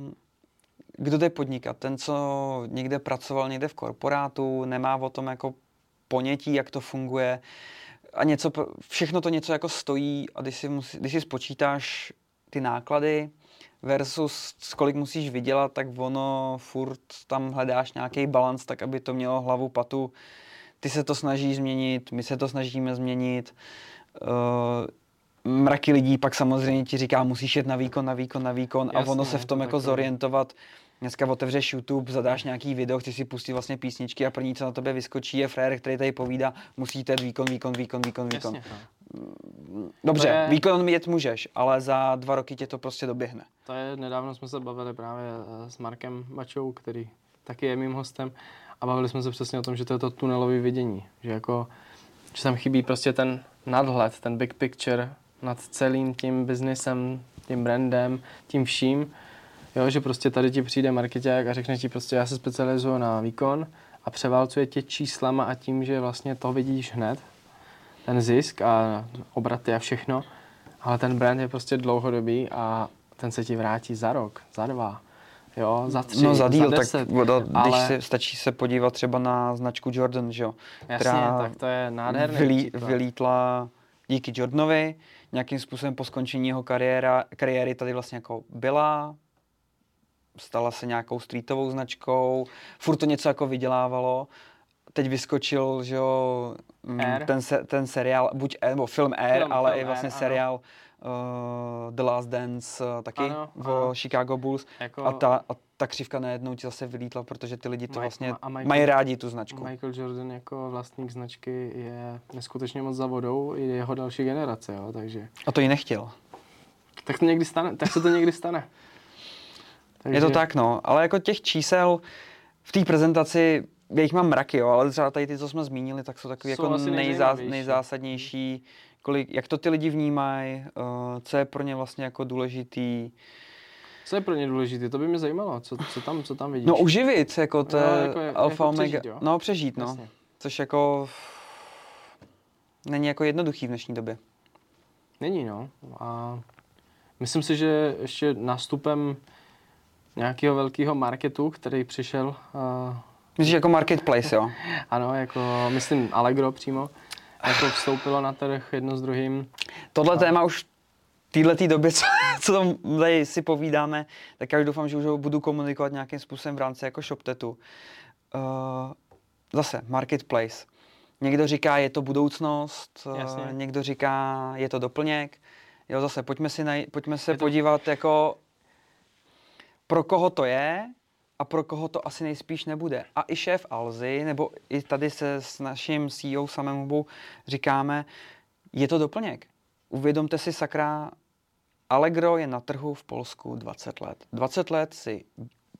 kdo jde podnikat. Ten, co někde pracoval někde v korporátu, nemá o tom jako ponětí, jak to funguje a všechno to něco jako stojí a když si spočítáš ty náklady versus kolik musíš vydělat, tak ono furt tam hledáš nějaký balans, tak aby to mělo hlavu patu. Ty se to snažíš změnit, my se to snažíme změnit. Mraky lidí pak samozřejmě ti říká, musíš jet na výkon a ono se v tom jako zorientovat. Dneska otevřeš YouTube, zadáš nějaký video, chci si pustit vlastně písničky a první, co na tebe vyskočí, je frér, který tady povídá, musíte jít výkon. Jasně. Dobře, výkon jet můžeš, ale za 2 roky tě to prostě doběhne. To je, nedávno jsme se bavili právě s Markem Bačou, který taky je mým hostem a bavili jsme se přesně o tom, že to je to tunelové vidění, že tam chybí prostě ten nadhled, ten big picture nad celým tím biznesem, tím brandem, tím vším. Jo, že prostě tady ti přijde markeťák a řekne ti prostě, já se specializuju na výkon a převálcuje tě číslama a tím, že vlastně to vidíš hned, ten zisk a obraty a všechno, ale ten brand je prostě dlouhodobý a ten se ti vrátí za rok, za 2, jo, za 3, no za díl, za 10. Tak stačí se podívat třeba na značku Jordan, že jo, která tak to je nádherný vylítla díky Jordanovi, nějakým způsobem po skončení jeho kariéry tady vlastně jako byla, stala se nějakou streetovou značkou, furt to něco jako vydělávalo. Teď vyskočil, že jo, ten seriál, buď nebo film Air, ale i vlastně seriál The Last Dance taky o Chicago Bulls. Jako a ta křivka najednou ti zase vylítla, protože ty lidi to vlastně mají rádi tu značku. Michael Jordan jako vlastník značky je neskutečně moc za vodou i jeho další generace, jo, takže... A to ji nechtěl. Tak se to někdy stane. Takže... Je to tak, no, ale jako těch čísel v té prezentaci, já jich mám mraky, jo, ale třeba tady ty, co jsme zmínili, tak jsou takový jako nejzásadnější, jak to ty lidi vnímají, co je pro ně vlastně jako důležitý. Co je pro ně důležitý? To by mě zajímalo, co tam vidíš. No uživit, jako to alfa omega, přežít, Jasně. Což jako není jako jednoduchý v dnešní době. Není, no. A myslím si, že ještě nástupem nějakého velkého marketu, který přišel... Myslíš jako marketplace, jo? Ano, jako myslím Allegro přímo, jako vstoupilo na trh jedno s druhým. Tohle téma už v této době, co tam tady si povídáme, tak já doufám, že už ho budu komunikovat nějakým způsobem v rámci jako ShopTetu. Zase, marketplace. Někdo říká, je to budoucnost, někdo říká, je to doplněk. Jo, zase, pojďme se podívat jako... Pro koho to je a pro koho to asi nejspíš nebude. A i šéf Alzy, nebo i tady se s naším CEO samým hubou říkáme, je to doplněk. Uvědomte si, sakra, Allegro je na trhu v Polsku 20 let. 20 let si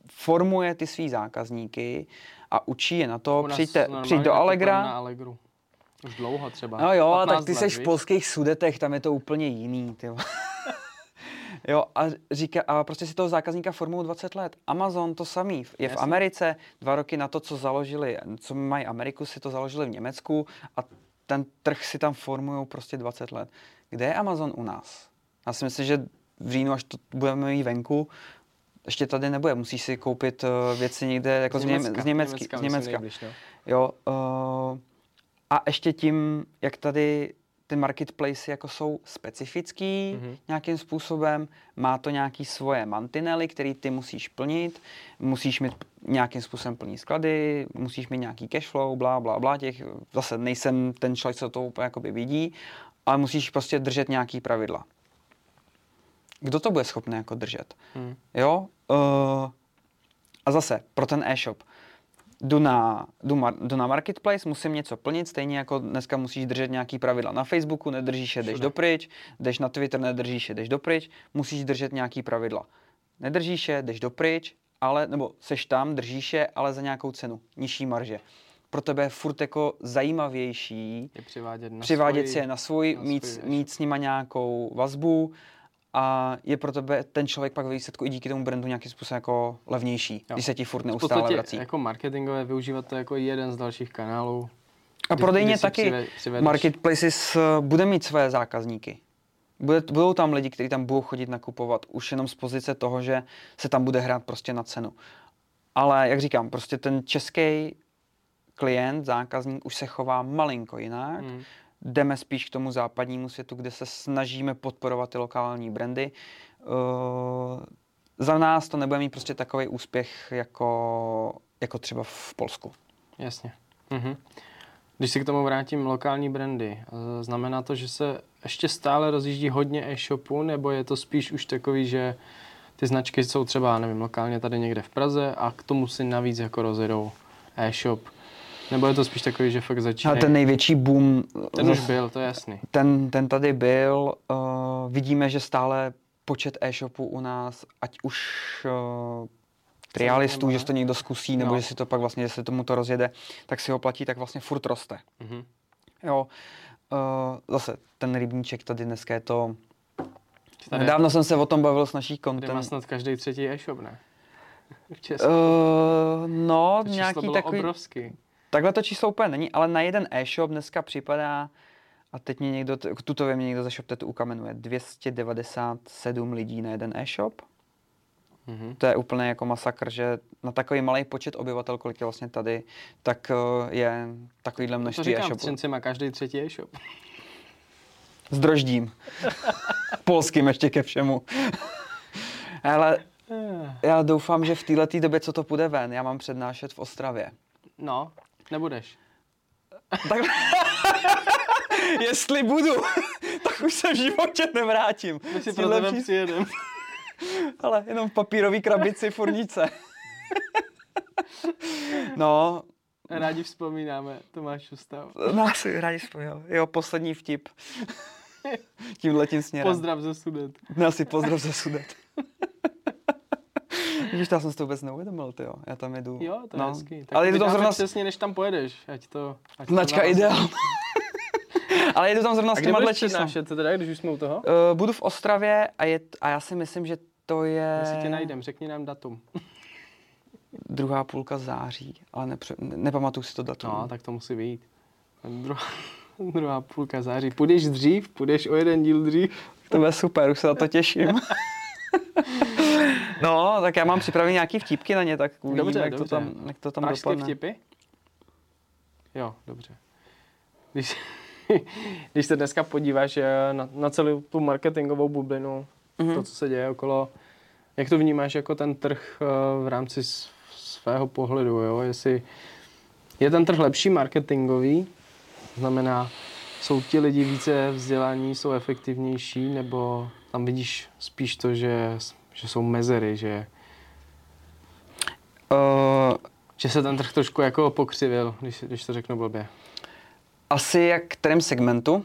formuje ty svý zákazníky a učí je na to, U nás přijď normálně do nakupujeme Allegra. Na Allegru. Už dlouho třeba. No jo, ale tak 15 ty let, seš v viď? polských Sudetech, tam je to úplně jiný, ty vole. Jo, a prostě si toho zákazníka formují 20 let. Amazon to samý. Je v Jasně. Americe, 2 roky na to, co mají Ameriku, si to založili v Německu a ten trh si tam formují prostě 20 let. Kde je Amazon u nás? Já si myslím, že v říjnu, až to budeme mít venku, ještě tady nebude. Musíš si koupit věci někde jako z Německa. Nejbliž, no. Jo, a ještě tím, jak tady ty marketplace jako jsou specifický nějakým způsobem, má to nějaký svoje mantinely, který ty musíš plnit, musíš mít nějakým způsobem plný sklady, musíš mít nějaký cashflow, blá, zase nejsem ten člověk, co to úplně jakoby vidí, ale musíš prostě držet nějaký pravidla. Kdo to bude schopný jako držet? Jo? A zase, pro ten e-shop. Jdu na marketplace, musím něco plnit, stejně jako dneska musíš držet nějaký pravidla. Na Facebooku nedržíš je, jdeš dopryč, jdeš na Twitter, nedržíš je, jdeš dopryč, musíš držet nějaký pravidla. Nedržíš je, jdeš dopryč, nebo seš tam, držíš je, ale za nějakou cenu, nižší marže. Pro tebe je furt jako zajímavější přivádět si je na svůj, mít s nima nějakou vazbu, a je pro tebe ten člověk pak ve výsledku i díky tomu brandu nějakým způsobem jako levnější, když se ti furt neustále vrací. Jako marketingové využívat to jako jeden z dalších kanálů. A prodejně taky. Marketplaces bude mít své zákazníky. Budou tam lidi, kteří tam budou chodit nakupovat už jenom z pozice toho, že se tam bude hrát prostě na cenu. Ale jak říkám, prostě ten český klient, zákazník už se chová malinko jinak. Jdeme spíš k tomu západnímu světu, kde se snažíme podporovat ty lokální brandy. Za nás to nebude mít prostě takový úspěch jako třeba v Polsku. Jasně. Když se k tomu vrátím, lokální brandy, znamená to, že se ještě stále rozjíždí hodně e-shopů, nebo je to spíš už takový, že ty značky jsou třeba, nevím, lokálně tady někde v Praze a k tomu si navíc jako rozjedou e-shop? Nebo je to spíš takový, že fakt začínají? A ten největší boom... Ten už byl, to je jasný. Ten tady byl. Vidíme, že stále počet e-shopů u nás, ať už trialistů, že to někdo zkusí, nebo že si to pak vlastně, že se tomu to rozjede, tak si ho platí, tak vlastně furt roste. Jo. Zase ten rybníček tady dneska je to... Nedávno jsem se o tom bavil s naší content. Tady má snad každý třetí e-shop, ne? V Česku. No, to nějaký bylo takový... obrovský. Takhle to číslo úplně není, ale na jeden e-shop dneska připadá, a teď mě někdo, tutově mě někdo za ShopTetu ukamenuje, 297 lidí na jeden e-shop. To je úplně jako masakr, že na takový malý počet obyvatel, kolik je vlastně tady, tak je takovýhle množství e-shopů. Třinci má každý třetí e-shop. S droždím. Polským ještě ke všemu. Ale já doufám, že v této době, co to půjde ven, já mám přednášet v Ostravě. No, nebudeš. Tak... Jestli budu, tak už se v životě nevrátím. My si pro tebe přijedem. Ale jenom v papírový krabici furnice. No. Rádi vzpomínáme, Tomáš Šustav. No, si rádi vzpomínám. Jo, poslední vtip. Tímhletím směrem. Pozdrav ze Sudet. No, asi pozdrav ze Sudet. Víš, já jsem si to vůbec neuvědomil, tyjo. Já tam jedu. Jo, to je hezký. Tak ale jedu tam zrovna přesně, než tam pojedeš. Ať značka ideál. Ale jedu tam zrovna s těma číslem. Teda, když už jsme u toho? Budu v Ostravě a já si myslím, že to je... My si tě najdem, řekni nám datum. Druhá půlka září, ale nepamatuju si to datum. No, tak to musí být. Druhá půlka září. Půjdeš dřív, půjdeš o jeden díl dřív. To bude super, už se na to těším. No, tak já mám připravený nějaký vtipky na ně, tak uvidíme, jak to tam dopadne. Vtipy? Jo, dobře. Když se dneska podíváš na celou tu marketingovou bublinu, to, co se děje okolo, jak to vnímáš jako ten trh v rámci svého pohledu, jo? Jestli je ten trh lepší marketingový, znamená, jsou ti lidi více vzdělaní, jsou efektivnější, nebo tam vidíš spíš to, že jsou mezery, že se ten trh trošku jako pokřivil, když to řeknu blbě. Asi jak v kterém segmentu,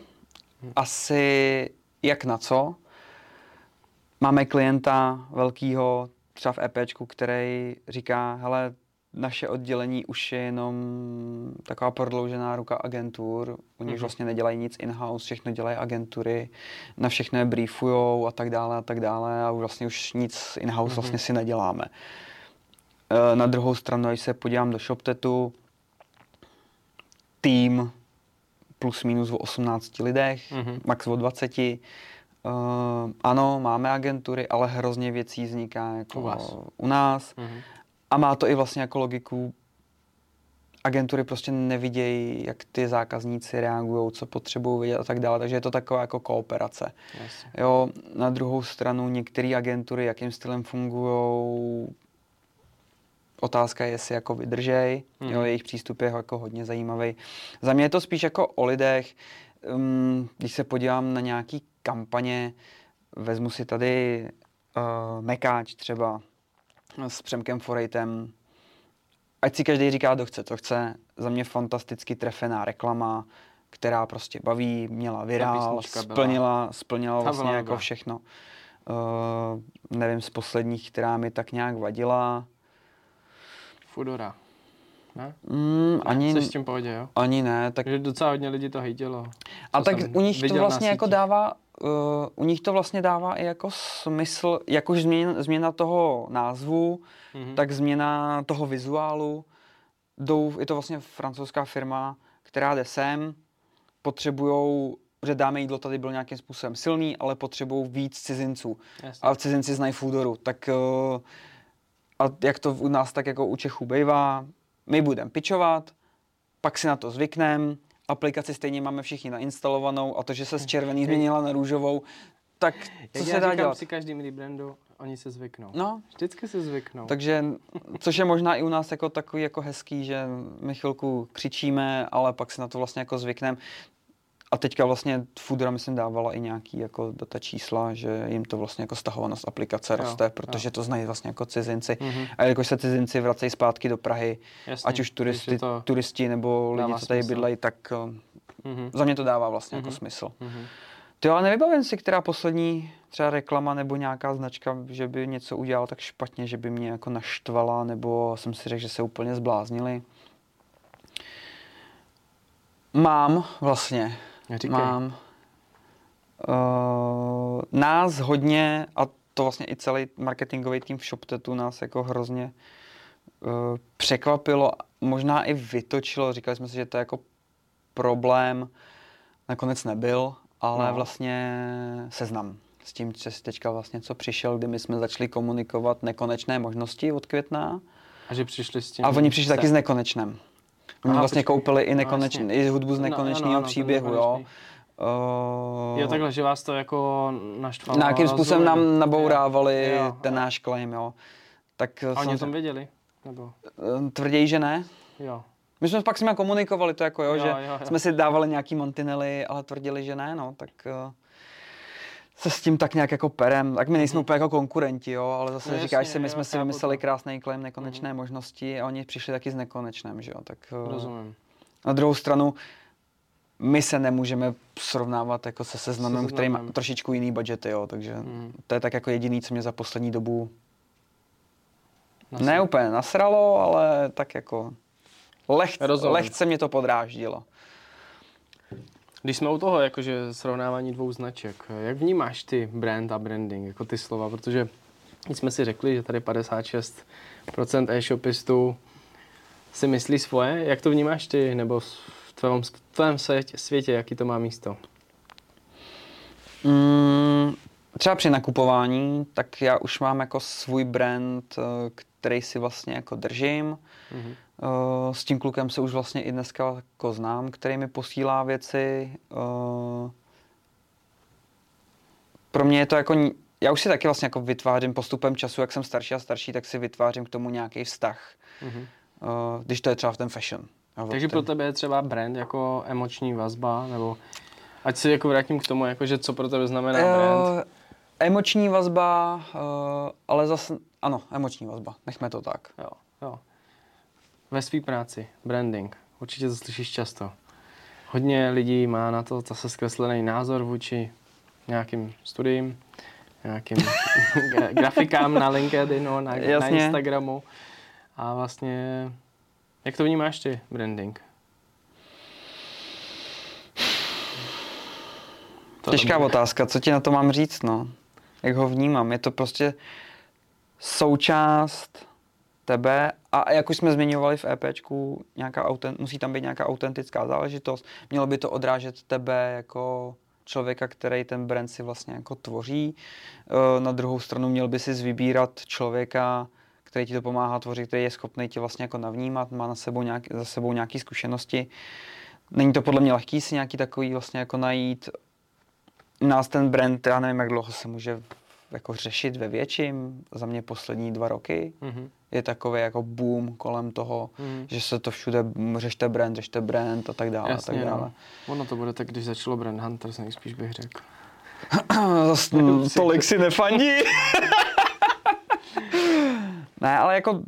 asi jak na co. Máme klienta velkýho, třeba v EPčku, který říká, hele, naše oddělení už je jenom taková prodloužená ruka agentur, oni už vlastně nedělají nic in-house, všechno dělají agentury, na všechno je briefujou a tak dále a vlastně už nic in-house vlastně si neděláme. Na druhou stranu, když se podívám do ShopTetu, tým plus minus o 18 lidech, max o 20. Ano, máme agentury, ale hrozně věcí vzniká jako u nás. A má to i vlastně jako logiku. Agentury prostě nevidějí, jak ty zákazníci reagují, co potřebují vědět a tak dále, takže je to taková jako kooperace. Jo, na druhou stranu některé agentury, jakým stylem fungují, otázka je, jestli jako vydržej, jo, jejich přístup je jako hodně zajímavý. Za mě je to spíš jako o lidech, když se podívám na nějaký kampaně, vezmu si tady Mekáč třeba s Přemkem Forejtem, ať si každý říká, kdo chce, co chce, za mě fantasticky trefená reklama, která prostě baví, měla virál, splnila vlastně jako všechno. Nevím, z posledních, která mi tak nějak vadila. Foodora. Ne? Ani, jsi s tím pohodě, jo? Ani ne. Tak... Takže docela hodně lidí to hejtilo. A tak u nich to vlastně jako dává, u nich to vlastně dává i jako smysl, jakož změna toho názvu, tak změna toho vizuálu. Je to vlastně francouzská firma, která jde sem, potřebujou, že Dáme jídlo tady byl nějakým způsobem silný, ale potřebují víc cizinců. Jasně. A cizinci znají Foodoru. Tak a jak to u nás tak jako u Čechů bývá, my budeme pitchovat, pak si na to zvykneme, aplikaci stejně máme všichni nainstalovanou a to, že se z červený změnila na růžovou, tak co se dá dělat? Při každém rebrandu oni se zvyknou. No. Vždycky se zvyknou. Takže, což je možná i u nás jako takový jako hezký, že my chvilku křičíme, ale pak si na to vlastně jako zvykneme. A teďka vlastně Foodora, myslím, dávala i nějaký jako data čísla, že jim to vlastně jako stahovanost aplikace roste, protože to znají vlastně jako cizinci. A jakož se cizinci vracejí zpátky do Prahy, ať už turisti nebo lidi, co tady bydlejí, tak za mě to dává vlastně jako smysl. Ty ale nevybavím si, která poslední třeba reklama nebo nějaká značka, že by něco udělala tak špatně, že by mě jako naštvala, nebo jsem si řekl, že se úplně zbláznili. Mám vlastně. Mám nás hodně, a to vlastně i celý marketingový tým v ShopTetu nás jako hrozně překvapilo, možná i vytočilo, říkali jsme si, že to je jako problém, nakonec nebyl, ale vlastně Seznam. S tím, že teďka vlastně co přišel, kdy my jsme začali komunikovat nekonečné možnosti od května. A že přišli s tím? A oni přišli taky s nekonečným. Oni vlastně koupili i i hudbu z nekonečného příběhu, jo. Jo, takhle, že vás to jako naštvalo. Nějakým způsobem nám nabourávali ten náš claim, jo. Tak a oni o tom věděli? Nebo? Tvrději, že ne. Jo. My jsme pak s nimi komunikovali to jako, že jsme si dávali nějaký mantinely, ale tvrdili, že ne, no, tak se s tím tak nějak jako perem. Tak my nejsme úplně jako konkurenti, jo, ale zase říkáš si, my jsme si vymysleli krásný claim nekonečné možnosti a oni přišli taky s nekonečným, že jo, tak rozumím. Na druhou stranu my se nemůžeme srovnávat jako se Seznamem, který má trošičku jiný budgety, jo, takže to je tak jako jediný, co mě za poslední dobu ne úplně nasralo, ale tak jako lehce mě to podráždilo. Když jsme u toho, jakože srovnávání dvou značek, jak vnímáš ty brand a branding, jako ty slova, protože jsme si řekli, že tady 56% e-shopistů si myslí svoje, jak to vnímáš ty, nebo v tvém světě, jaký to má místo? Třeba při nakupování, tak já už mám jako svůj brand, který si vlastně jako držím. S tím klukem se už vlastně i dneska jako znám, který mi posílá věci. Pro mě je to jako, já už si taky vlastně jako vytvářím postupem času, jak jsem starší a starší, tak si vytvářím k tomu nějaký vztah. Když to je třeba v ten fashion. Takže pro tebe je třeba brand jako emoční vazba, nebo ať se jako vrátím k tomu, jakože co pro tebe znamená brand? Emoční vazba, ale zase, ano, emoční vazba, nechme to tak. Jo. Ve své práci, branding, určitě to slyšíš často. Hodně lidí má na to zase zkreslený názor vůči nějakým studiím. nějakým grafikám na LinkedInu, na Instagramu. A vlastně, jak to vnímáš ty, branding? Těžká otázka, co ti na to mám říct, no. Jak ho vnímám, je to prostě součást tebe a jak už jsme zmiňovali v EPčku, musí tam být nějaká autentická záležitost, mělo by to odrážet tebe jako člověka, který ten brand si vlastně jako tvoří. Na druhou stranu měl by si vybírat člověka, který ti to pomáhá tvořit, který je schopný tě vlastně jako navnímat, má za sebou nějaké zkušenosti. Není to podle mě lehký si nějaký takový vlastně jako najít. U nás ten brand, já nevím, jak dlouho se může jako řešit ve větším, za mě poslední 2 roky. Je takový jako boom kolem toho, že se to všude řešte brand a tak dále. Jasně, a tak dále. No. Ono to bude tak, když začalo Brand Hunters, nejspíš bych řekl. Tolik si nefandí. Ne, ale jako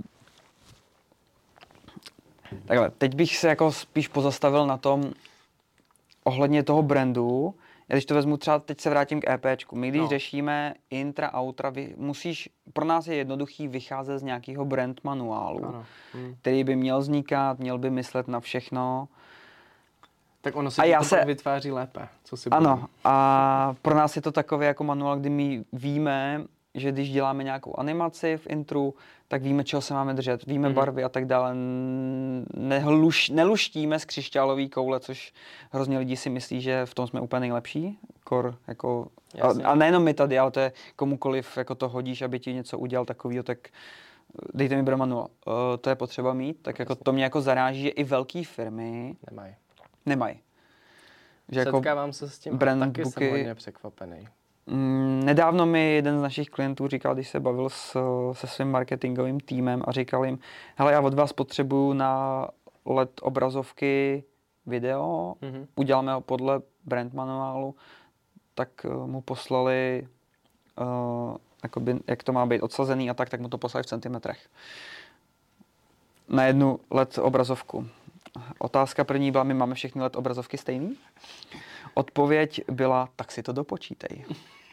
takhle, teď bych se jako spíš pozastavil na tom ohledně toho brandu. Já když to vezmu třeba, teď se vrátím k EPčku. My když řešíme intra, outra, pro nás je jednoduchý vycházet z nějakého brand manuálu, který by měl vznikat, měl by myslet na všechno. Tak ono se to vytváří lépe. Co si ano, a pro nás je to takový jako manuál, kdy my víme, že když děláme nějakou animaci v intru, tak víme, čeho se máme držet, víme barvy a tak dále. Neluštíme z křišťálové koule, což hrozně lidí si myslí, že v tom jsme úplně nejlepší. A nejenom my tady, ale to je komukoliv jako to hodíš, aby ti něco udělal takovýho, tak dejte mi manuál. To je potřeba mít, tak jako to mě jako zaráží, že i velké firmy nemají. Že setkávám se s tím a taky jsem hodně překvapený. Nedávno mi jeden z našich klientů říkal, když se bavil se svým marketingovým týmem a říkal jim, hele, já od vás potřebuju na LED obrazovky video, uděláme ho podle brand manuálu, tak mu poslali, jakoby, jak to má být odsazený a tak mu to poslali v centimetrech. Na jednu LED obrazovku. Otázka první byla, my máme všechny LED obrazovky stejný? Odpověď byla, tak si to dopočítej.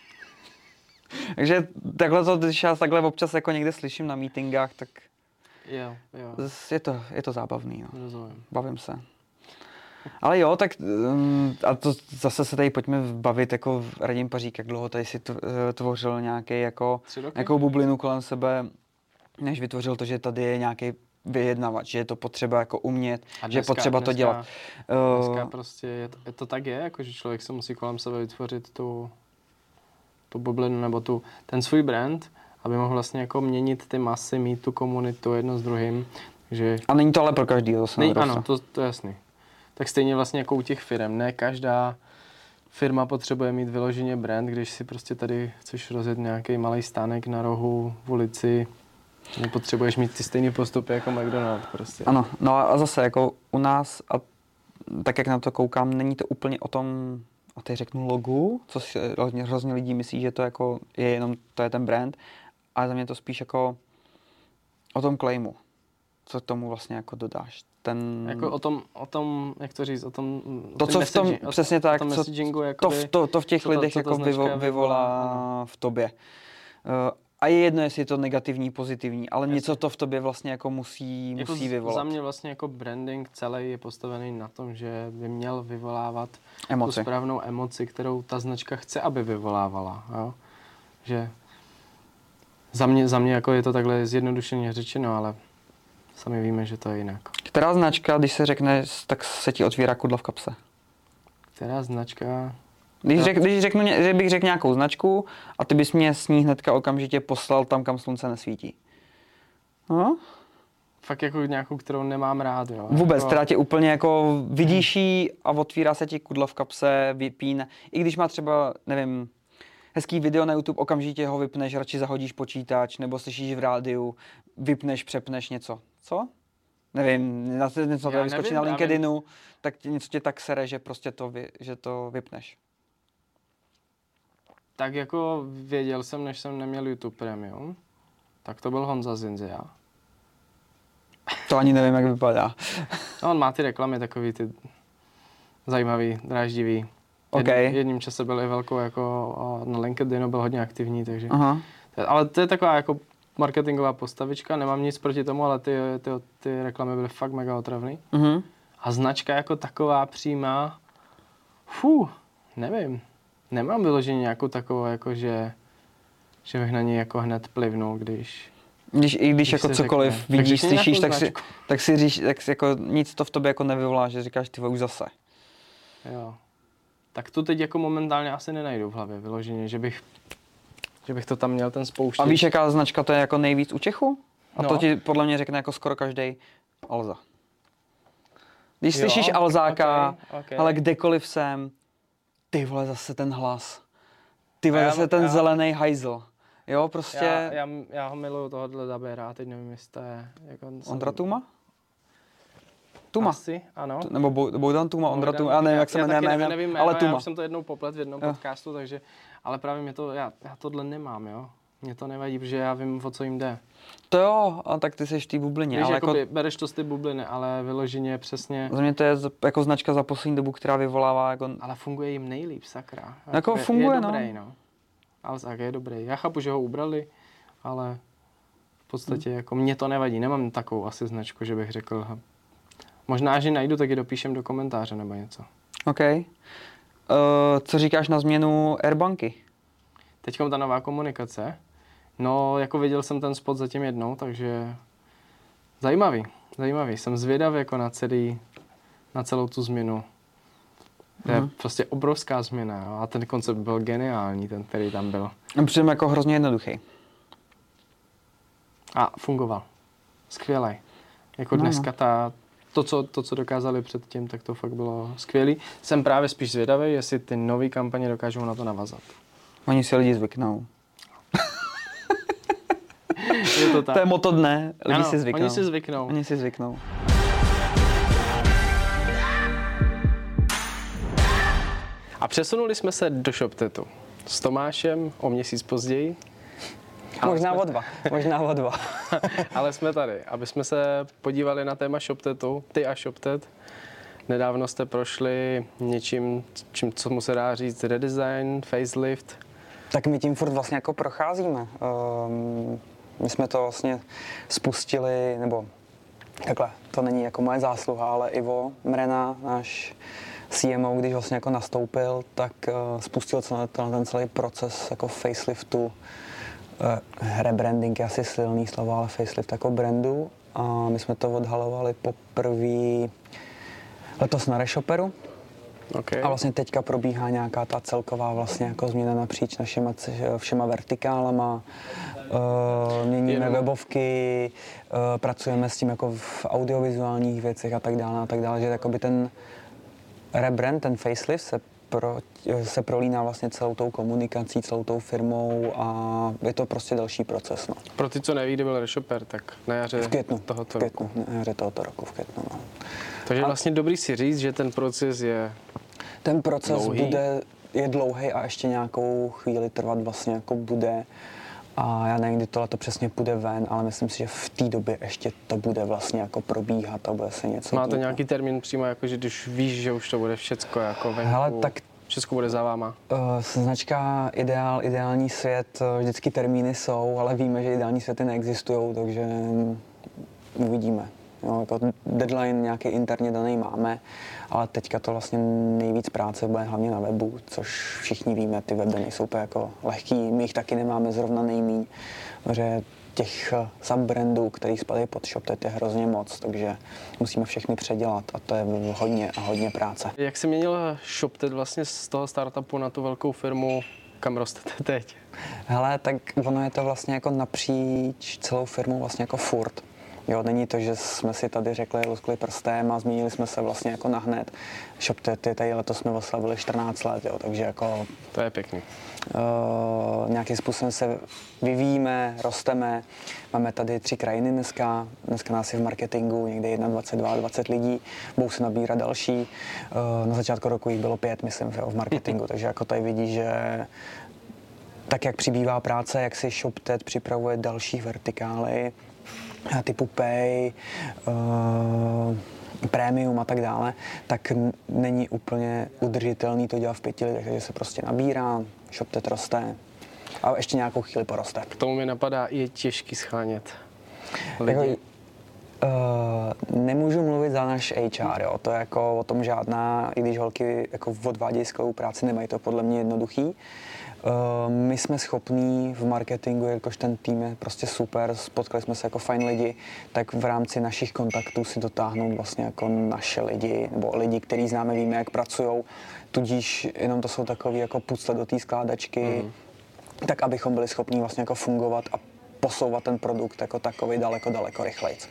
Takže takhle to, když já takhle občas jako někde slyším na meetingách, tak jo. Je to zábavný. No. Rozumím. Bavím se. Ale jo, tak a to zase se tady pojďme bavit, jako Radim Pařík, jak dlouho tady si tvořil nějakou bublinu kolem sebe, než vytvořil to, že tady je nějaký vyjednavač, že je to potřeba jako umět, že je potřeba to dělat. Dneska prostě to tak je, jako že člověk se musí kolem sebe vytvořit tu bublinu nebo ten svůj brand, aby mohl vlastně jako měnit ty masy, mít tu komunitu jedno s druhým. Takže... A není to ale pro každýho. Ano, to je jasný. Tak stejně vlastně jako u těch firm. Ne každá firma potřebuje mít vyloženě brand, když si prostě tady chceš rozjet nějaký malý stánek na rohu v ulici, nepotřebuješ mít ty stejný postupy jako McDonald's prostě. Ano, no a zase jako u nás, a tak jak na to koukám, není to úplně o tom, a teď řeknu logu, co si hrozně lidí myslí, že to jako je jenom, to je ten brand, ale za mě to spíš jako o tom claimu, co tomu vlastně jako dodáš. Jako o tom, jak to říct, o tom... To, co v tom, přesně tak, to v těch lidech jako vyvolá v tobě. A je jedno, jestli je to negativní, pozitivní, ale něco to v tobě vlastně jako musí vyvolat. Za mě vlastně jako branding celý je postavený na tom, že by měl vyvolávat tu správnou emoci, kterou ta značka chce, aby vyvolávala. Jo? Že za mě jako je to takhle zjednodušeně řečeno, ale sami víme, že to je jinak. Která značka, když se řekne, tak se ti otvírá kudla v kapse? Která značka... Když bych řekl nějakou značku a ty bys mě s ní hnedka okamžitě poslal tam, kam slunce nesvítí. No? Fakt jako nějakou, kterou nemám rád, jo. Vůbec, která tě úplně jako vidíš jí a otvírá se ti kudla v kapse, vypíne. I když má třeba, nevím, hezký video na YouTube, okamžitě ho vypneš, radši zahodíš počítač, nebo slyšíš v rádiu, vypneš, přepneš něco. Co? Nevím, něco to vyskočí na LinkedInu, tak něco tě tak sere, že prostě že to vypneš. Tak jako věděl jsem, než jsem neměl YouTube Premium, tak to byl Honza Zinzia. To ani nevím, jak vypadá. No, on má ty reklamy takový ty zajímavý, dráždivý. Jedním čase byl i velkou jako na LinkedInu byl hodně aktivní, takže. Aha. Ale to je taková jako marketingová postavička, nemám nic proti tomu, ale ty reklamy byly fakt mega otravný. A značka jako taková přímá, nevím, nemám vyloženě nějakou takovou, jako že bych na ní jako hned plivnul, když Když jako cokoliv řekne. Vidíš, slyšíš, tak si říš, tak jako nic to v tobě jako nevyvolá, že říkáš ty už zase. Jo. Tak to teď jako momentálně asi nenajdu v hlavě vyloženě, že bych to tam měl ten spouštěč. A víš, jaká značka to je jako nejvíc u Čechů? A to ti podle mě řekne jako skoro každý Alza. Když slyšíš Alzáka, ale kdekoliv jsem, ty vole zase ten hlas, ty vole zase ten zelený hajzl. Jo, prostě... Já ho miluju tohohle dabéra, teď nevím, jestli to je... Jako Ondra Tuma? Tuma. Asi, ano. Nebo Bogdan Tuma, Ondra Tuma, já nevím, jak se jmenuje, nevím, ale Tuma. Já už jsem to jednou poplet v jednom podcastu, takže... Ale právě mě to, já tohle nemám, jo. Mě to nevadí, protože já vím, o co jim jde. To jo, a tak ty seš v té bublině. Víš, ale jako bereš to z ty bubliny, ale vyloženě přesně... Za mě to je jako značka za poslední dobu, která vyvolává jako... Ale funguje jim nejlíp, sakra. Jako funguje, je dobrý, no. Alzák je dobrý. Já chápu, že ho ubrali, ale v podstatě jako mě to nevadí. Nemám takovou asi značku, že bych řekl... Možná, že najdu, tak ji dopíšem do komentáře nebo něco. OK. Co říkáš na změnu Airbanky? Teďkom ta nová komunikace. No, jako viděl jsem ten spot zatím jednou, takže zajímavý. Jsem zvědav jako na celou tu změnu. To je prostě obrovská změna, jo? A ten koncept byl geniální, ten, který tam byl. Přijím jako hrozně jednoduchý. A fungoval. Skvělej. Jako dneska to, co dokázali předtím, tak to fakt bylo skvělý. Jsem právě spíš zvědavý, jestli ty nový kampaně dokážou na to navazat. Oni si lidi zvyknou. Je to tak. To je motto dne, lidi si zvyknou. Oni si zvyknou. A přesunuli jsme se do ShopTetu s Tomášem o měsíc později. Možná o dva. Ale jsme tady, aby jsme se podívali na téma ShopTetu, ty a ShopTet. Nedávno jste prošli něčím, co mu se dá říct, redesign, facelift. Tak my tím furt vlastně jako procházíme. My jsme to vlastně spustili, nebo takhle, to není jako moje zásluha, ale Ivo Mrena, náš CMO, když vlastně jako nastoupil, tak spustil ten celý proces jako faceliftu. Rebranding je asi silný slovo, ale facelift jako brandu. A my jsme to odhalovali poprvé letos na Reshoperu. Okay. A vlastně teďka probíhá nějaká ta celková vlastně jako změna napříč všema vertikálama. Měníme webovky, pracujeme s tím jako v audiovizuálních věcech a tak dále, že jakoby ten rebrand, ten facelift se prolíná vlastně celou tou komunikací, celou tou firmou a je to prostě další proces. No. Pro ty, co neví, kdy byl Reshoper, tak na jaře tohoto roku. Na jaře tohoto roku v květnu, no. Takže vlastně dobrý si říct, že ten proces je ten proces dlouhý. je dlouhý a ještě nějakou chvíli trvat vlastně jako bude. A já nevím, kdy tohle to přesně půjde ven, ale myslím si, že v té době ještě to bude vlastně jako probíhat a bude se něco Máte dít. nějaký termín přímo, jako že když víš, že už to bude všecko jako venku, hele, tak všechno bude za váma? Značka ideální svět, vždycky termíny jsou, ale víme, že ideální světy neexistují, takže uvidíme. Jo, jako deadline nějaký interně daný máme, ale teďka to vlastně nejvíc práce bude hlavně na webu, což všichni víme, ty weby nejsou úplně jako lehký, my jich taky nemáme zrovna nejmíň, protože těch subbrandů, který spadají pod ShopTet, je hrozně moc, takže musíme všechny předělat a to je hodně práce. Jak se měnil ShopTet vlastně z toho startupu na tu velkou firmu, kam rostete teď? Hele, tak ono je to vlastně jako napříč celou firmou vlastně jako furt. Jo, není to, že jsme si tady řekli, luskli prstem a změnili jsme se vlastně jako nahned. ShopTet tady letos jsme oslavili 14 let, jo, takže jako... To je pěkný. Nějakým způsobem se vyvíjíme, rosteme. Máme tady 3 krajiny dneska. Dneska nás je v marketingu někde 21, 20 lidí. Budou se nabírat další. Na začátku roku jich bylo 5, myslím, v marketingu, takže jako tady vidí, že tak, jak přibývá práce, jak si ShopTet připravuje další vertikály, typu Pay, prémium a tak dále, tak není úplně udržitelný to dělat v 5 lidech, takže se prostě nabírá, ShopTet roste a ještě nějakou chvíli poroste. K tomu mi napadá, je těžký schánět lidi. Jako, nemůžu mluvit za náš HR, jo. To je jako o tom žádná, i když holky jako odvádějí skvělou práci, nemají to podle mě jednoduchý. My jsme schopní v marketingu, jakož ten tým je prostě super, spotkali jsme se jako fajn lidi, tak v rámci našich kontaktů si dotáhnout vlastně jako naše lidi, nebo lidi, který známe, víme, jak pracujou, tudíž jenom to jsou takový jako pucle do té skládačky, tak abychom byli schopni vlastně jako fungovat a posouvat ten produkt jako takový daleko rychlejc.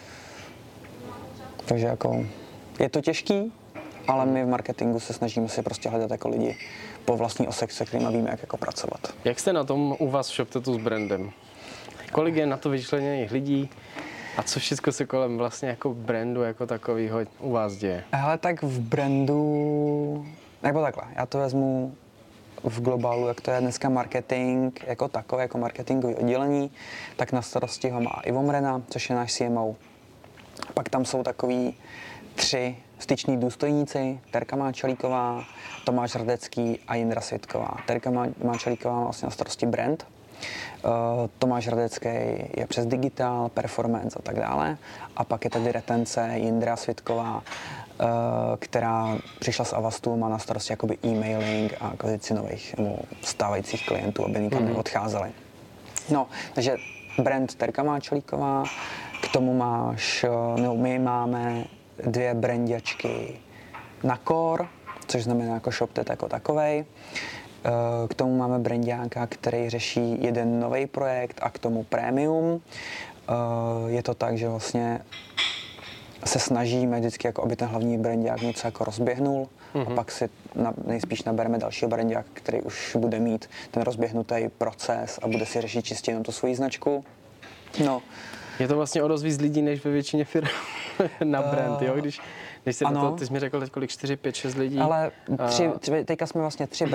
Takže jako je to těžký, ale my v marketingu se snažíme si prostě hledat jako lidi po vlastní ose, se kterými víme, jak jako pracovat. Jak jste na tom u vás v ShopTetu s brandem? Kolik je na to vyčleněných lidí a co všechno se kolem vlastně jako brandu jako takového u vás děje? Hele, tak v brandu, nebo takhle, já to vezmu v globálu, jak to je dneska marketing jako takové, jako marketingový oddělení, tak na starosti ho má Ivo Mrena, což je náš CMO. Pak tam jsou takový 3 styční důstojníci, Terka Máčalíková, Tomáš Radecký a Jindra Světková. Terka Máčalíková má vlastně na starosti brand, Tomáš Radecký je přes digital, performance a tak dále. A pak je tady retence Jindra Světková, která přišla z Avastu, má na starosti jakoby e-mailing a akvizici nových nebo stávajících klientů, aby nikam neodcházeli. No, takže brand Terka Máčalíková, k tomu my máme 2 brandiačky na core, což znamená jako ShopTet jako takovej. K tomu máme brandiáka, který řeší jeden nový projekt a k tomu premium. Je to tak, že vlastně se snažíme vždycky, jako aby ten hlavní brandiák něco jako rozběhnul a pak si nejspíš nabereme dalšího brandiáka, který už bude mít ten rozběhnutý proces a bude si řešit čistě jenom tu svoji značku. No. Je to vlastně o dost víc lidí, než ve většině firm na brand, jo? Když jsi do toho, ty jsi mi řekl teď kolik, 4, 5, 6 lidí. Ale teďka jsme vlastně 3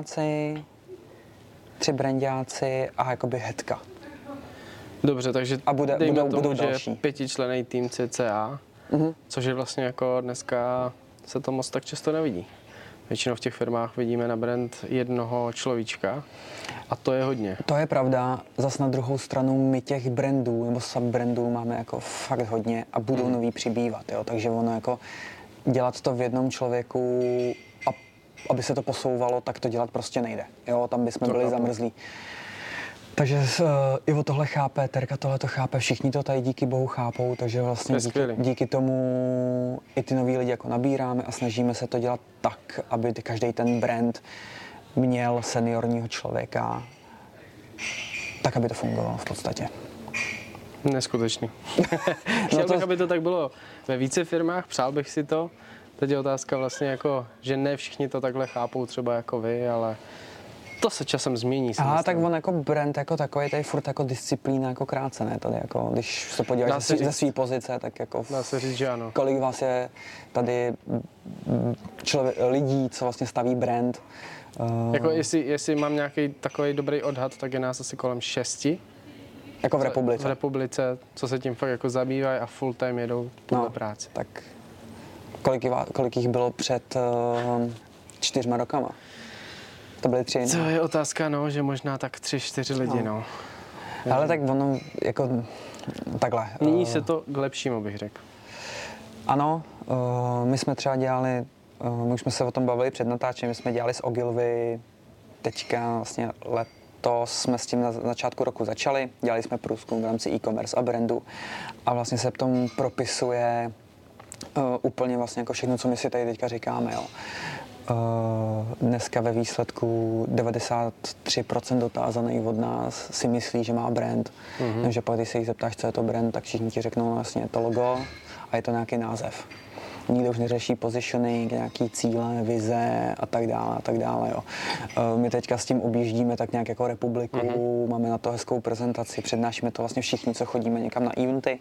brandiáci a jakoby headka. Dobře, takže a budou že další. 5členný tým CCA, což je vlastně jako dneska se to moc tak často nevidí. Většinou v těch firmách vidíme na brand jednoho človíčka a to je hodně. To je pravda. Zas na druhou stranu my těch brandů nebo subbrandů máme jako fakt hodně a budou nový přibývat, jo. Takže ono jako dělat to v jednom člověku a aby se to posouvalo, tak to dělat prostě nejde. Jo, tam bychom byli zamrzlí. Takže Ivo tohle chápe, Terka tohle to chápe, všichni to tady díky bohu chápou, takže vlastně díky tomu i ty nový lidi jako nabíráme a snažíme se to dělat tak, aby každý ten brand měl seniorního člověka, tak, aby to fungovalo v podstatě. Neskutečný. Chtěl bych, aby to tak bylo ve více firmách, přál bych si to. Teď je otázka vlastně jako, že ne všichni to takhle chápou třeba jako vy, ale to se časem změní. Tak on jako brand jako takový, tady furt jako disciplína jako krácené tady jako, když se podíváš ze své pozice, tak jako dá se říct, že ano. Kolik vás je tady lidí, co vlastně staví brand. Jako jestli mám nějaký takový dobrý odhad, tak je nás asi kolem 6. Jako v republice. V republice, co se tím fakt jako zabývají a full time jedou tuhle práci. Tak kolik jich bylo před 4 rokama? To byly 3. To je otázka, no, že možná tak 3-4 lidi, no. Ale tak ono, jako takhle. Mění se to k lepšímu, bych řekl. Ano, my jsme třeba dělali, my už jsme se o tom bavili před natáčením, my jsme dělali z Ogilvy, teďka vlastně letos jsme s tím na začátku roku začali, dělali jsme průzkum v rámci e-commerce a brandu a vlastně se v tom propisuje úplně vlastně jako všechno, co my si tady teďka říkáme, jo. Dneska ve výsledku 93% dotázaných od nás si myslí, že má brand. Takže pak, když se jich zeptáš, co je to brand, tak všichni ti řeknou vlastně to logo a je to nějaký název. Nikdo už neřeší positioning, nějaký cíle, vize a tak dále. Jo. My teďka s tím objíždíme tak nějak jako republiku, máme na to hezkou prezentaci, přednášíme to vlastně všichni, co chodíme někam na eventy.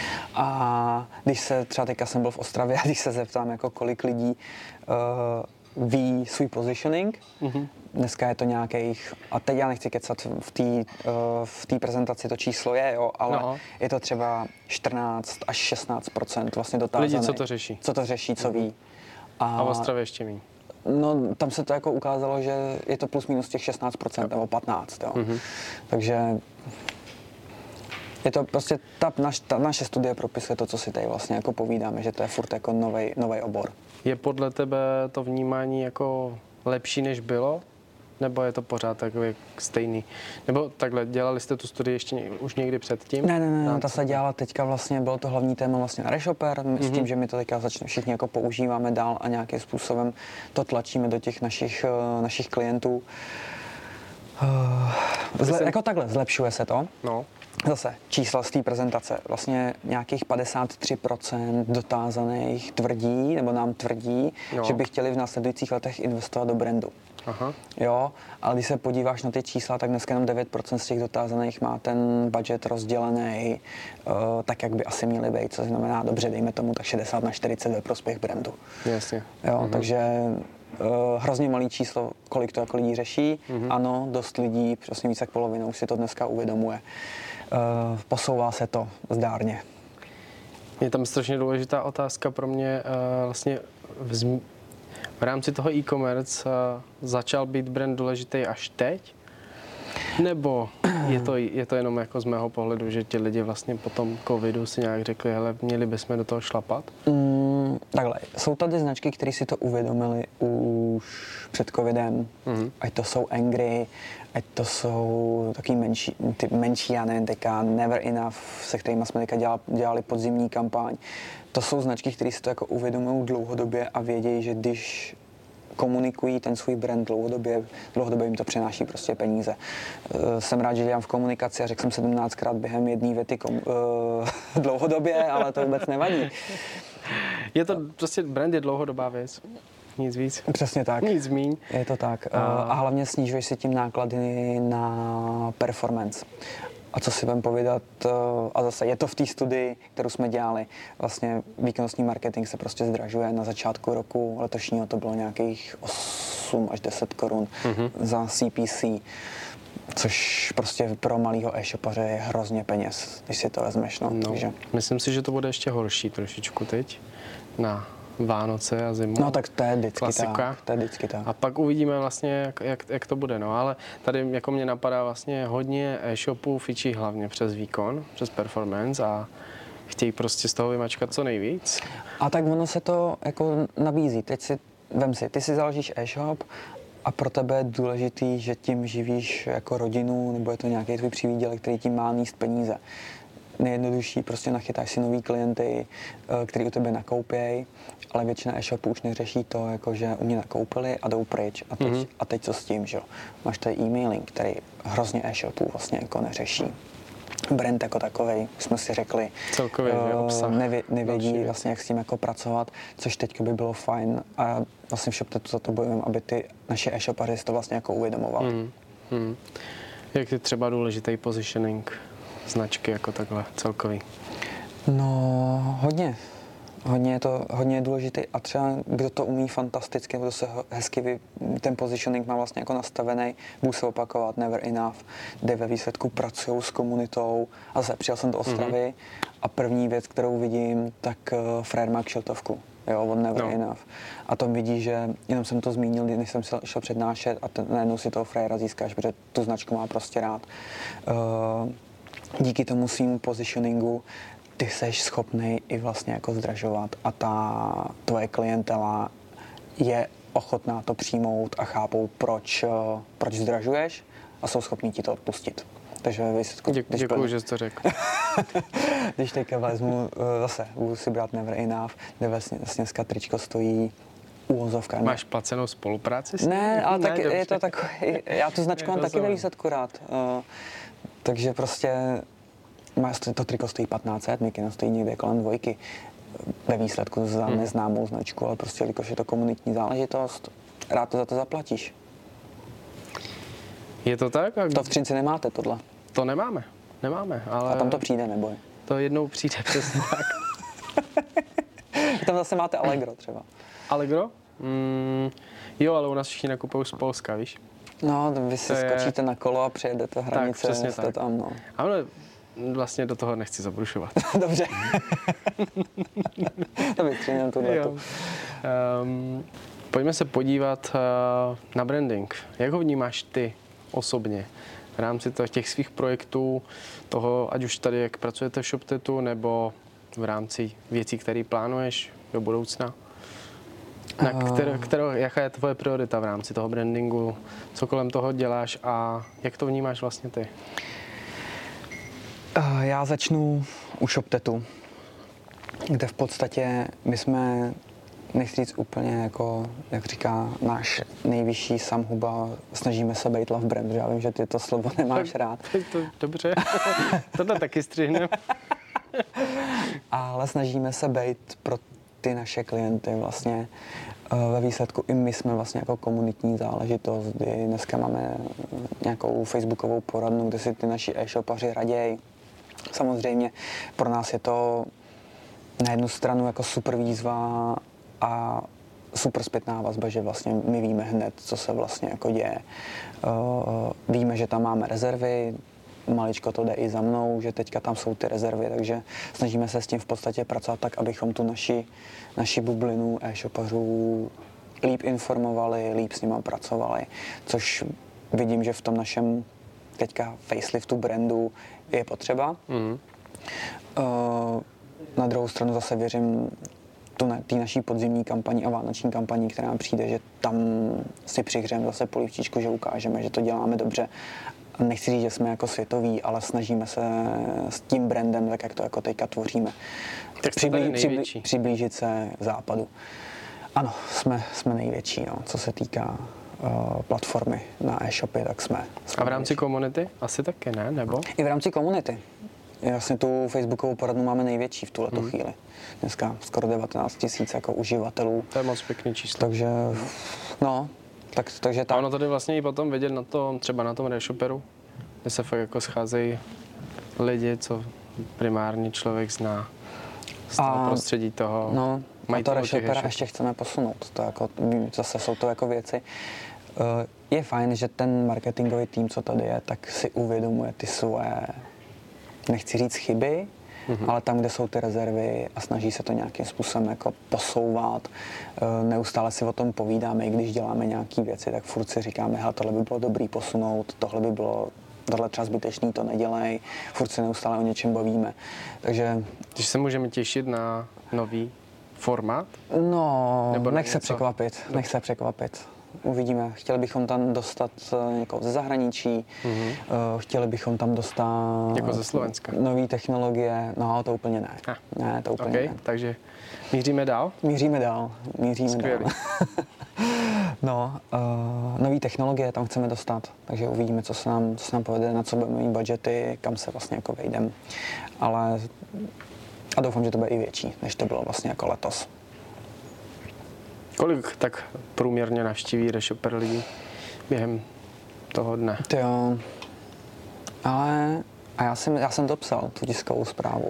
A když se, třeba teďka jsem byl v Ostravě, a když se zeptám, jako kolik lidí ví svůj positioning. Dneska je to nějakých, a teď já nechci kecat, v té prezentaci to číslo je, jo, ale je to třeba 14 až 16% vlastně dotázaných. Lidi, co to řeší. Co to řeší, co ví. A v Ostravě ještě méně. No, tam se to jako ukázalo, že je to plus minus těch 16% nebo 15%, jo. Takže je to prostě, ta naše studie propisuje to, co si tady vlastně jako povídáme, že to je furt jako novej obor. Je podle tebe to vnímání jako lepší, než bylo? Nebo je to pořád takový stejný? Nebo takhle, dělali jste tu studii ještě už někdy předtím? Ne, ta se dělala teďka vlastně, bylo to hlavní téma vlastně na Reshopper, s tím, že my to teďka všichni jako používáme dál a nějakým způsobem to tlačíme do těch našich klientů. Jako takhle, zlepšuje se to. No. Zase čísla z té prezentace. Vlastně nějakých 53% dotázaných tvrdí, nebo nám tvrdí, že by chtěli v následujících letech investovat do brandu. Aha. Jo, ale když se podíváš na ty čísla, tak dneska jenom 9% z těch dotázaných má ten budget rozdělený tak, jak by asi měli být, co znamená, dobře, dejme tomu tak 60/40 ve prospěch brandu. Jasně. Jo, takže hrozně malý číslo, kolik to jako lidí řeší. Ano, dost lidí, prostě víc jak polovinou si to dneska uvědomuje. Posouvá se to zdárně. Je tam strašně důležitá otázka pro mě vlastně v rámci toho e-commerce začal být brand důležitý až teď? Nebo je to jenom jako z mého pohledu, že ti lidi vlastně po tom covidu si nějak řekli, hele, měli bychom do toho šlapat? Takhle, jsou tady značky, které si to uvědomili už před covidem. Ať to jsou Angry, ať to jsou taky menší, já nevím, teďka Never Enough, se kterými jsme teďka dělali podzimní kampaň. To jsou značky, které si to jako uvědomují dlouhodobě a vědějí, že když komunikují ten svůj brand dlouhodobě jim to přináší prostě peníze. Jsem rád, že dělám v komunikaci a řekl jsem 17krát během jedné věty dlouhodobě, ale to vůbec nevadí. Je to prostě, brand je dlouhodobá věc. Nic víc. Přesně tak. Nic míň. Je to tak. A hlavně snižuješ si tím náklady na performance. A co si budem povídat, a zase je to v té studii, kterou jsme dělali, vlastně výkonnostní marketing se prostě zdražuje. Na začátku roku letošního to bylo nějakých 8 až 10 korun za CPC, což prostě pro malýho e-shopaře je hrozně peněz, když si to vezmeš. No. Takže. Myslím si, že to bude ještě horší trošičku teď na Vánoce a zimu. No tak to je vždycky klasika. tak. A pak uvidíme vlastně, jak to bude. No, ale tady jako mě napadá vlastně hodně e-shopů fičí hlavně přes výkon, přes performance a chtějí prostě z toho vymačkat co nejvíc. A tak ono se to jako nabízí. Teď vem si, ty si založíš e-shop a pro tebe je důležitý, že tím živíš jako rodinu, nebo je to nějaký tvůj přivýdělek, který tím má níst peníze. Nejjednodušší, prostě nachytáš si nový klienty, který u tebe nakoupějí, ale většina e-shopů už neřeší to, jako že u mě nakoupili a jdou pryč. A teď co s tím, že jo? Máš tady e-mailing, který hrozně e-shopů vlastně jako neřeší. Brand jako takovej, jsme si řekli, celkově obsah. Nevědí vlastně, jak s tím jako pracovat, což teďka by bylo fajn a vlastně v ShopTetu za to bojujeme, aby ty naše e-shopaři si to vlastně jako uvědomovali. Jak je třeba důležitý positioning značky jako takhle celkový? No, hodně je důležitý a třeba kdo to umí fantasticky, kdo se hezky ten positioning má vlastně jako nastavený, budu se opakovat, Never Enough, kde ve výsledku pracují s komunitou a zase přijel jsem do Ostravy a první věc, kterou vidím, tak Frér má kšiltovku. Jo, od Never Enough. A to vidí, že jenom jsem to zmínil, když jsem šel přednášet a najednou si toho Fréra získáš, protože tu značku má prostě rád. Díky tomu svým positioningu ty seš schopný i vlastně jako zdražovat a ta tvoje klientela je ochotná to přijmout a chápou, proč zdražuješ a jsou schopní ti to odpustit. Takže ve výsledku... Děkuju, že jsi to řekl. Když teďka vezmu, zase budu si brát Never Enough, kde vlastně dneska tričko stojí úvozovka. Máš placenou spolupráci s Ne, ale tak dobře. je to takový, já tu značku mám taky ve výsledku rád. Takže prostě to triko stojí 1500, mikina stojí někde kolem 2. Ve výsledku za neznámou značku, ale prostě, jelikož je to komunitní záležitost, rád to za to zaplatíš. Je to tak? To v Třinci nemáte tohle. To nemáme, ale... A tam to přijde, neboj. To jednou přijde, přesně tak. Tam zase máte Allegro třeba. Allegro? Jo, ale u nás všichni nakupují z Polska, víš? No, vy si skočíte na kolo a přijedete hranice, přesně jste tak. tam, no. Ale vlastně do toho nechci zabrušovat. Dobře. To vystřihnem tuhletu. Pojďme se podívat na branding. Jak ho vnímáš ty osobně v rámci těch svých projektů, toho, ať už tady, jak pracujete v ShopTetu, nebo v rámci věcí, které plánuješ do budoucna? Jaká je tvoje priorita v rámci toho brandingu? Co kolem toho děláš a jak to vnímáš vlastně ty? Já začnu u ShopTetu, kde v podstatě my jsme, nechci říct úplně jako, jak říká náš nejvyšší Sam Huba, snažíme se být love brand, že já vím, že ty to slovo nemáš rád. Dobře, tohle taky střihneme. Ale snažíme se být pro ty naše klienty vlastně. Ve výsledku i my jsme vlastně jako komunitní záležitost, kdy dneska máme nějakou facebookovou poradnu, kde si ty naši e-shopaři raději. Samozřejmě pro nás je to na jednu stranu jako super výzva a super zpětná vazba, že vlastně my víme hned, co se vlastně jako děje. Víme, že tam máme rezervy, maličko to jde i za mnou, že teďka tam jsou ty rezervy, takže snažíme se s tím v podstatě pracovat tak, abychom tu naši bublinu e-shopařů líp informovali, líp s nima pracovali, což vidím, že v tom našem teďka faceliftu brandu je potřeba. Na druhou stranu zase věřím té naší podzimní kampani a vánoční kampani, která nám přijde, že tam si přihřejeme zase polivčičku, že ukážeme, že to děláme dobře. Nechci říct, že jsme jako světoví, ale snažíme se s tím brandem, tak jak to jako teďka tvoříme, přiblížit se západu. Ano, jsme největší, no, co se týká platformy na e-shopy, tak jsme A v rámci komunity? Asi taky ne, nebo? I v rámci komunity. Vlastně tu facebookovou poradnu máme největší v tuhleto chvíli. Dneska skoro 19 000 jako uživatelů. To je moc pěkný číslo. Takže, no, takže tak. A ono tady vlastně i potom vidět na tom, třeba na tom reshoperu, kde se fakt jako scházejí lidi, co primárně člověk zná z toho prostředí toho. No, a to reshopera ještě chceme posunout. To jako, zase jsou to jako věci. Je fajn, že ten marketingový tým, co tady je, tak si uvědomuje ty svoje, nechci říct chyby, ale tam, kde jsou ty rezervy a snaží se to nějakým způsobem jako posouvat. Neustále si o tom povídáme, i když děláme nějaké věci, tak furt si říkáme, hele, tohle by bylo dobrý posunout, tohle třeba zbytečný, to nedělej, furt se neustále o něčem bavíme. Takže se můžeme těšit na nový formát? No, nech se překvapit. Uvidíme. Chtěli bychom tam dostat někoho ze zahraničí, chtěli bychom tam dostat jako ze Slovenska. Nové technologie, no to úplně ne. Ne, to úplně ne. Takže míříme dál? Míříme dál. No, nové technologie tam chceme dostat, takže uvidíme, co se nám povede, na co budeme mít budžety, kam se vlastně jako vejdeme. Ale a doufám, že to bude i větší, než to bylo vlastně jako letos. Kolik tak průměrně navštíví reshoper lidí během toho dne? Jo, ale a já jsem to psal, tu tiskovou zprávu.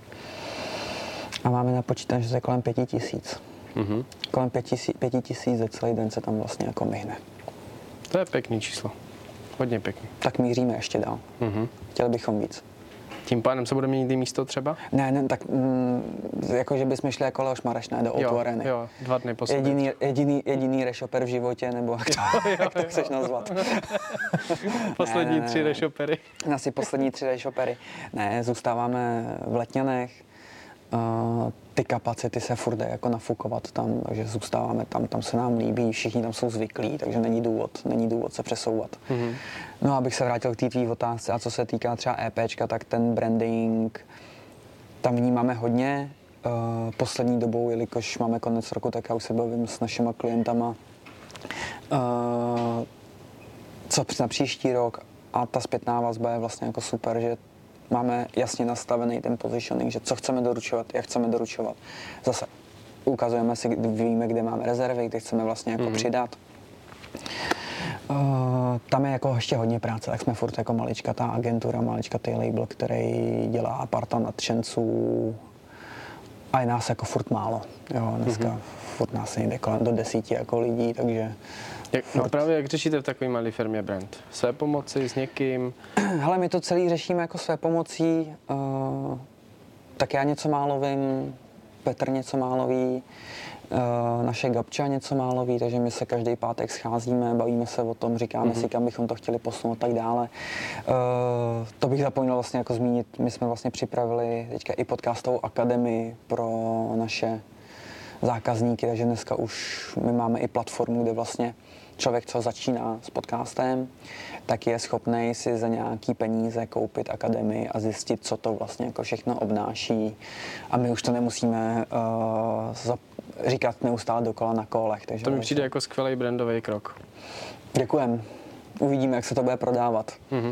A máme napočítat, že to je kolem 5 000. Kolem 5 000 za celý den se tam vlastně jako myhne. To je pěkný číslo. Hodně pěkný. Tak míříme ještě dál. Chtěli bychom víc. Tím pádem se bude měnit i místo třeba? Ne, tak jako, že bychom šli jako Leoš Mareš, ne, do O2 Areny. Jo, 2 dny po sobě. Jediný reshoper v životě, nebo jak to chceš nazvat? Poslední 3 reshopery. Asi poslední 3 reshopery. Ne, zůstáváme v Letňanech. Ty kapacity se furt jde jako nafukovat tam, takže zůstáváme tam se nám líbí, všichni tam jsou zvyklí, takže není důvod se přesouvat. No, abych se vrátil k té tvý otázce, a co se týká třeba EPčka, tak ten branding tam vnímáme hodně. Poslední dobou, jelikož máme konec roku, tak já už se bavím s našima klientama, co na příští rok, a ta zpětná vazba je vlastně jako super, že máme jasně nastavený ten positioning, že co chceme doručovat, jak chceme doručovat. Zase ukazujeme si, víme, kde máme rezervy, kde chceme vlastně jako přidat. Tam je jako ještě hodně práce, tak jsme furt jako maličkatá agentura, maličkatý label, který dělá parta nadšenců A je nás jako furt málo. Jo, dneska furt nás nejde kolem do 10 jako lidí, takže... No právě jak řešíte v takové malé firmě brand? Své pomoci s někým? Hele, my to celý řešíme jako své pomocí. Tak já něco málo vím, Petr něco málo ví, naše Gabča něco málo ví, takže my se každý pátek scházíme, bavíme se o tom, říkáme si, kam bychom to chtěli posunout a tak dále. To bych zapomněl vlastně jako zmínit, my jsme vlastně připravili teďka i podcastovou akademii pro naše zákazníky, takže dneska už my máme i platformu, kde vlastně člověk, co začíná s podcastem, tak je schopný si za nějaký peníze koupit akademii a zjistit, co to vlastně jako všechno obnáší. A my už to nemusíme říkat neustále dokola na kolech. Takže To mi přijde jako skvělý brandový krok. Děkujem. Uvidíme, jak se to bude prodávat.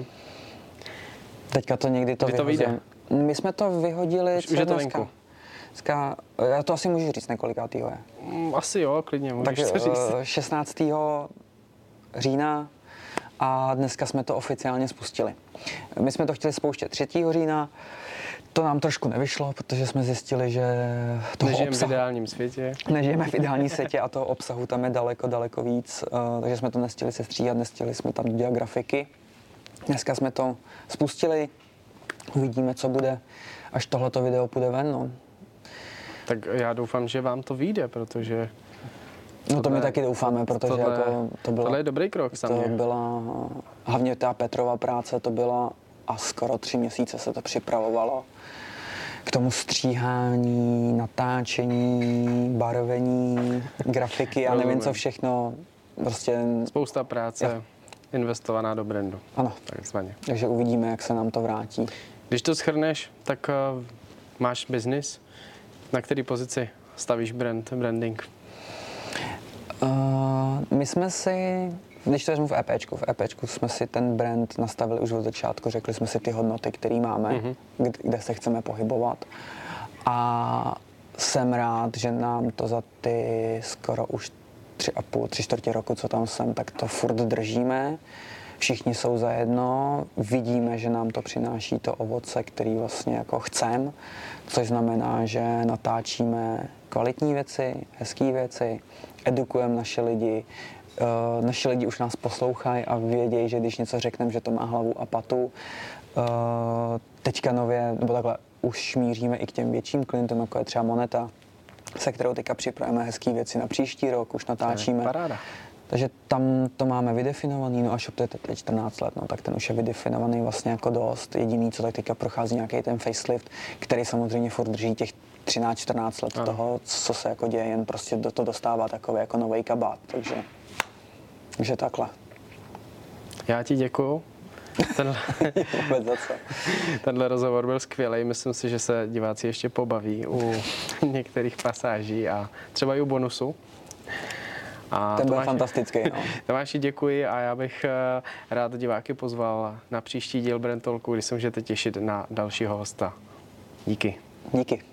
Teďka to někdy to vyhodíme. My jsme to vyhodili... Už je to venku. Já to asi můžu říct několikátýho je. Asi jo, klidně, můžeš tak, to říct. 16. října a dneska jsme to oficiálně spustili. My jsme to chtěli spouštět 3. října, to nám trošku nevyšlo, protože jsme zjistili, že Nežijeme v ideálním světě. Nežijeme v ideálním světě a toho obsahu tam je daleko víc, takže jsme to nestihli sestříhat, nestihli jsme tam dělat grafiky. Dneska jsme to spustili, uvidíme, co bude, až tohleto video půjde ven. No. Tak já doufám, že vám to vyjde, protože... No to my taky doufáme, protože jako tohle je dobrý krok To byla, hlavně ta Petrova práce, to byla a skoro 3 měsíce se to připravovalo. K tomu stříhání, natáčení, barvení, grafiky, já nevím co všechno. Prostě... Spousta práce investovaná do brandu. Ano. Takzvaně. Takže uvidíme, jak se nám to vrátí. Když to shrneš, tak máš biznis. Na které pozici stavíš branding? My jsme si, když to vezmu v EPčku jsme si ten brand nastavili už od začátku, řekli jsme si ty hodnoty, které máme, kde se chceme pohybovat. A jsem rád, že nám to za ty skoro už 3,5 roku, co tam jsem, tak to furt držíme. Všichni jsou zajedno, vidíme, že nám to přináší to ovoce, který vlastně jako chcem, což znamená, že natáčíme kvalitní věci, hezké věci, edukujeme naše lidi. Naši lidi už nás poslouchají a vědějí, že když něco řekneme, že to má hlavu a patu. Teďka nově, nebo takhle, už míříme i k těm větším klientům, jako je třeba Moneta, se kterou teďka připravujeme hezké věci na příští rok, už natáčíme. Paráda. Takže tam to máme vydefinovaný, no a Shop to je teď 14 let, no, tak ten už je vydefinovaný vlastně jako dost. Jediný, co tak teďka prochází nějaký ten facelift, který samozřejmě furt drží těch 13-14 let toho, co se jako děje, jen prostě do toho dostává takový jako nový kabát, takže takhle. Já ti děkuju. Tenhle rozhovor byl skvělý, myslím si, že se diváci ještě pobaví u některých pasáží a třeba i u bonusu. A ten byl fantastický. No. Tomáši, děkuji a já bych rád diváky pozval na příští díl Brand Talku, kdy se můžete těšit na dalšího hosta. Díky. Díky.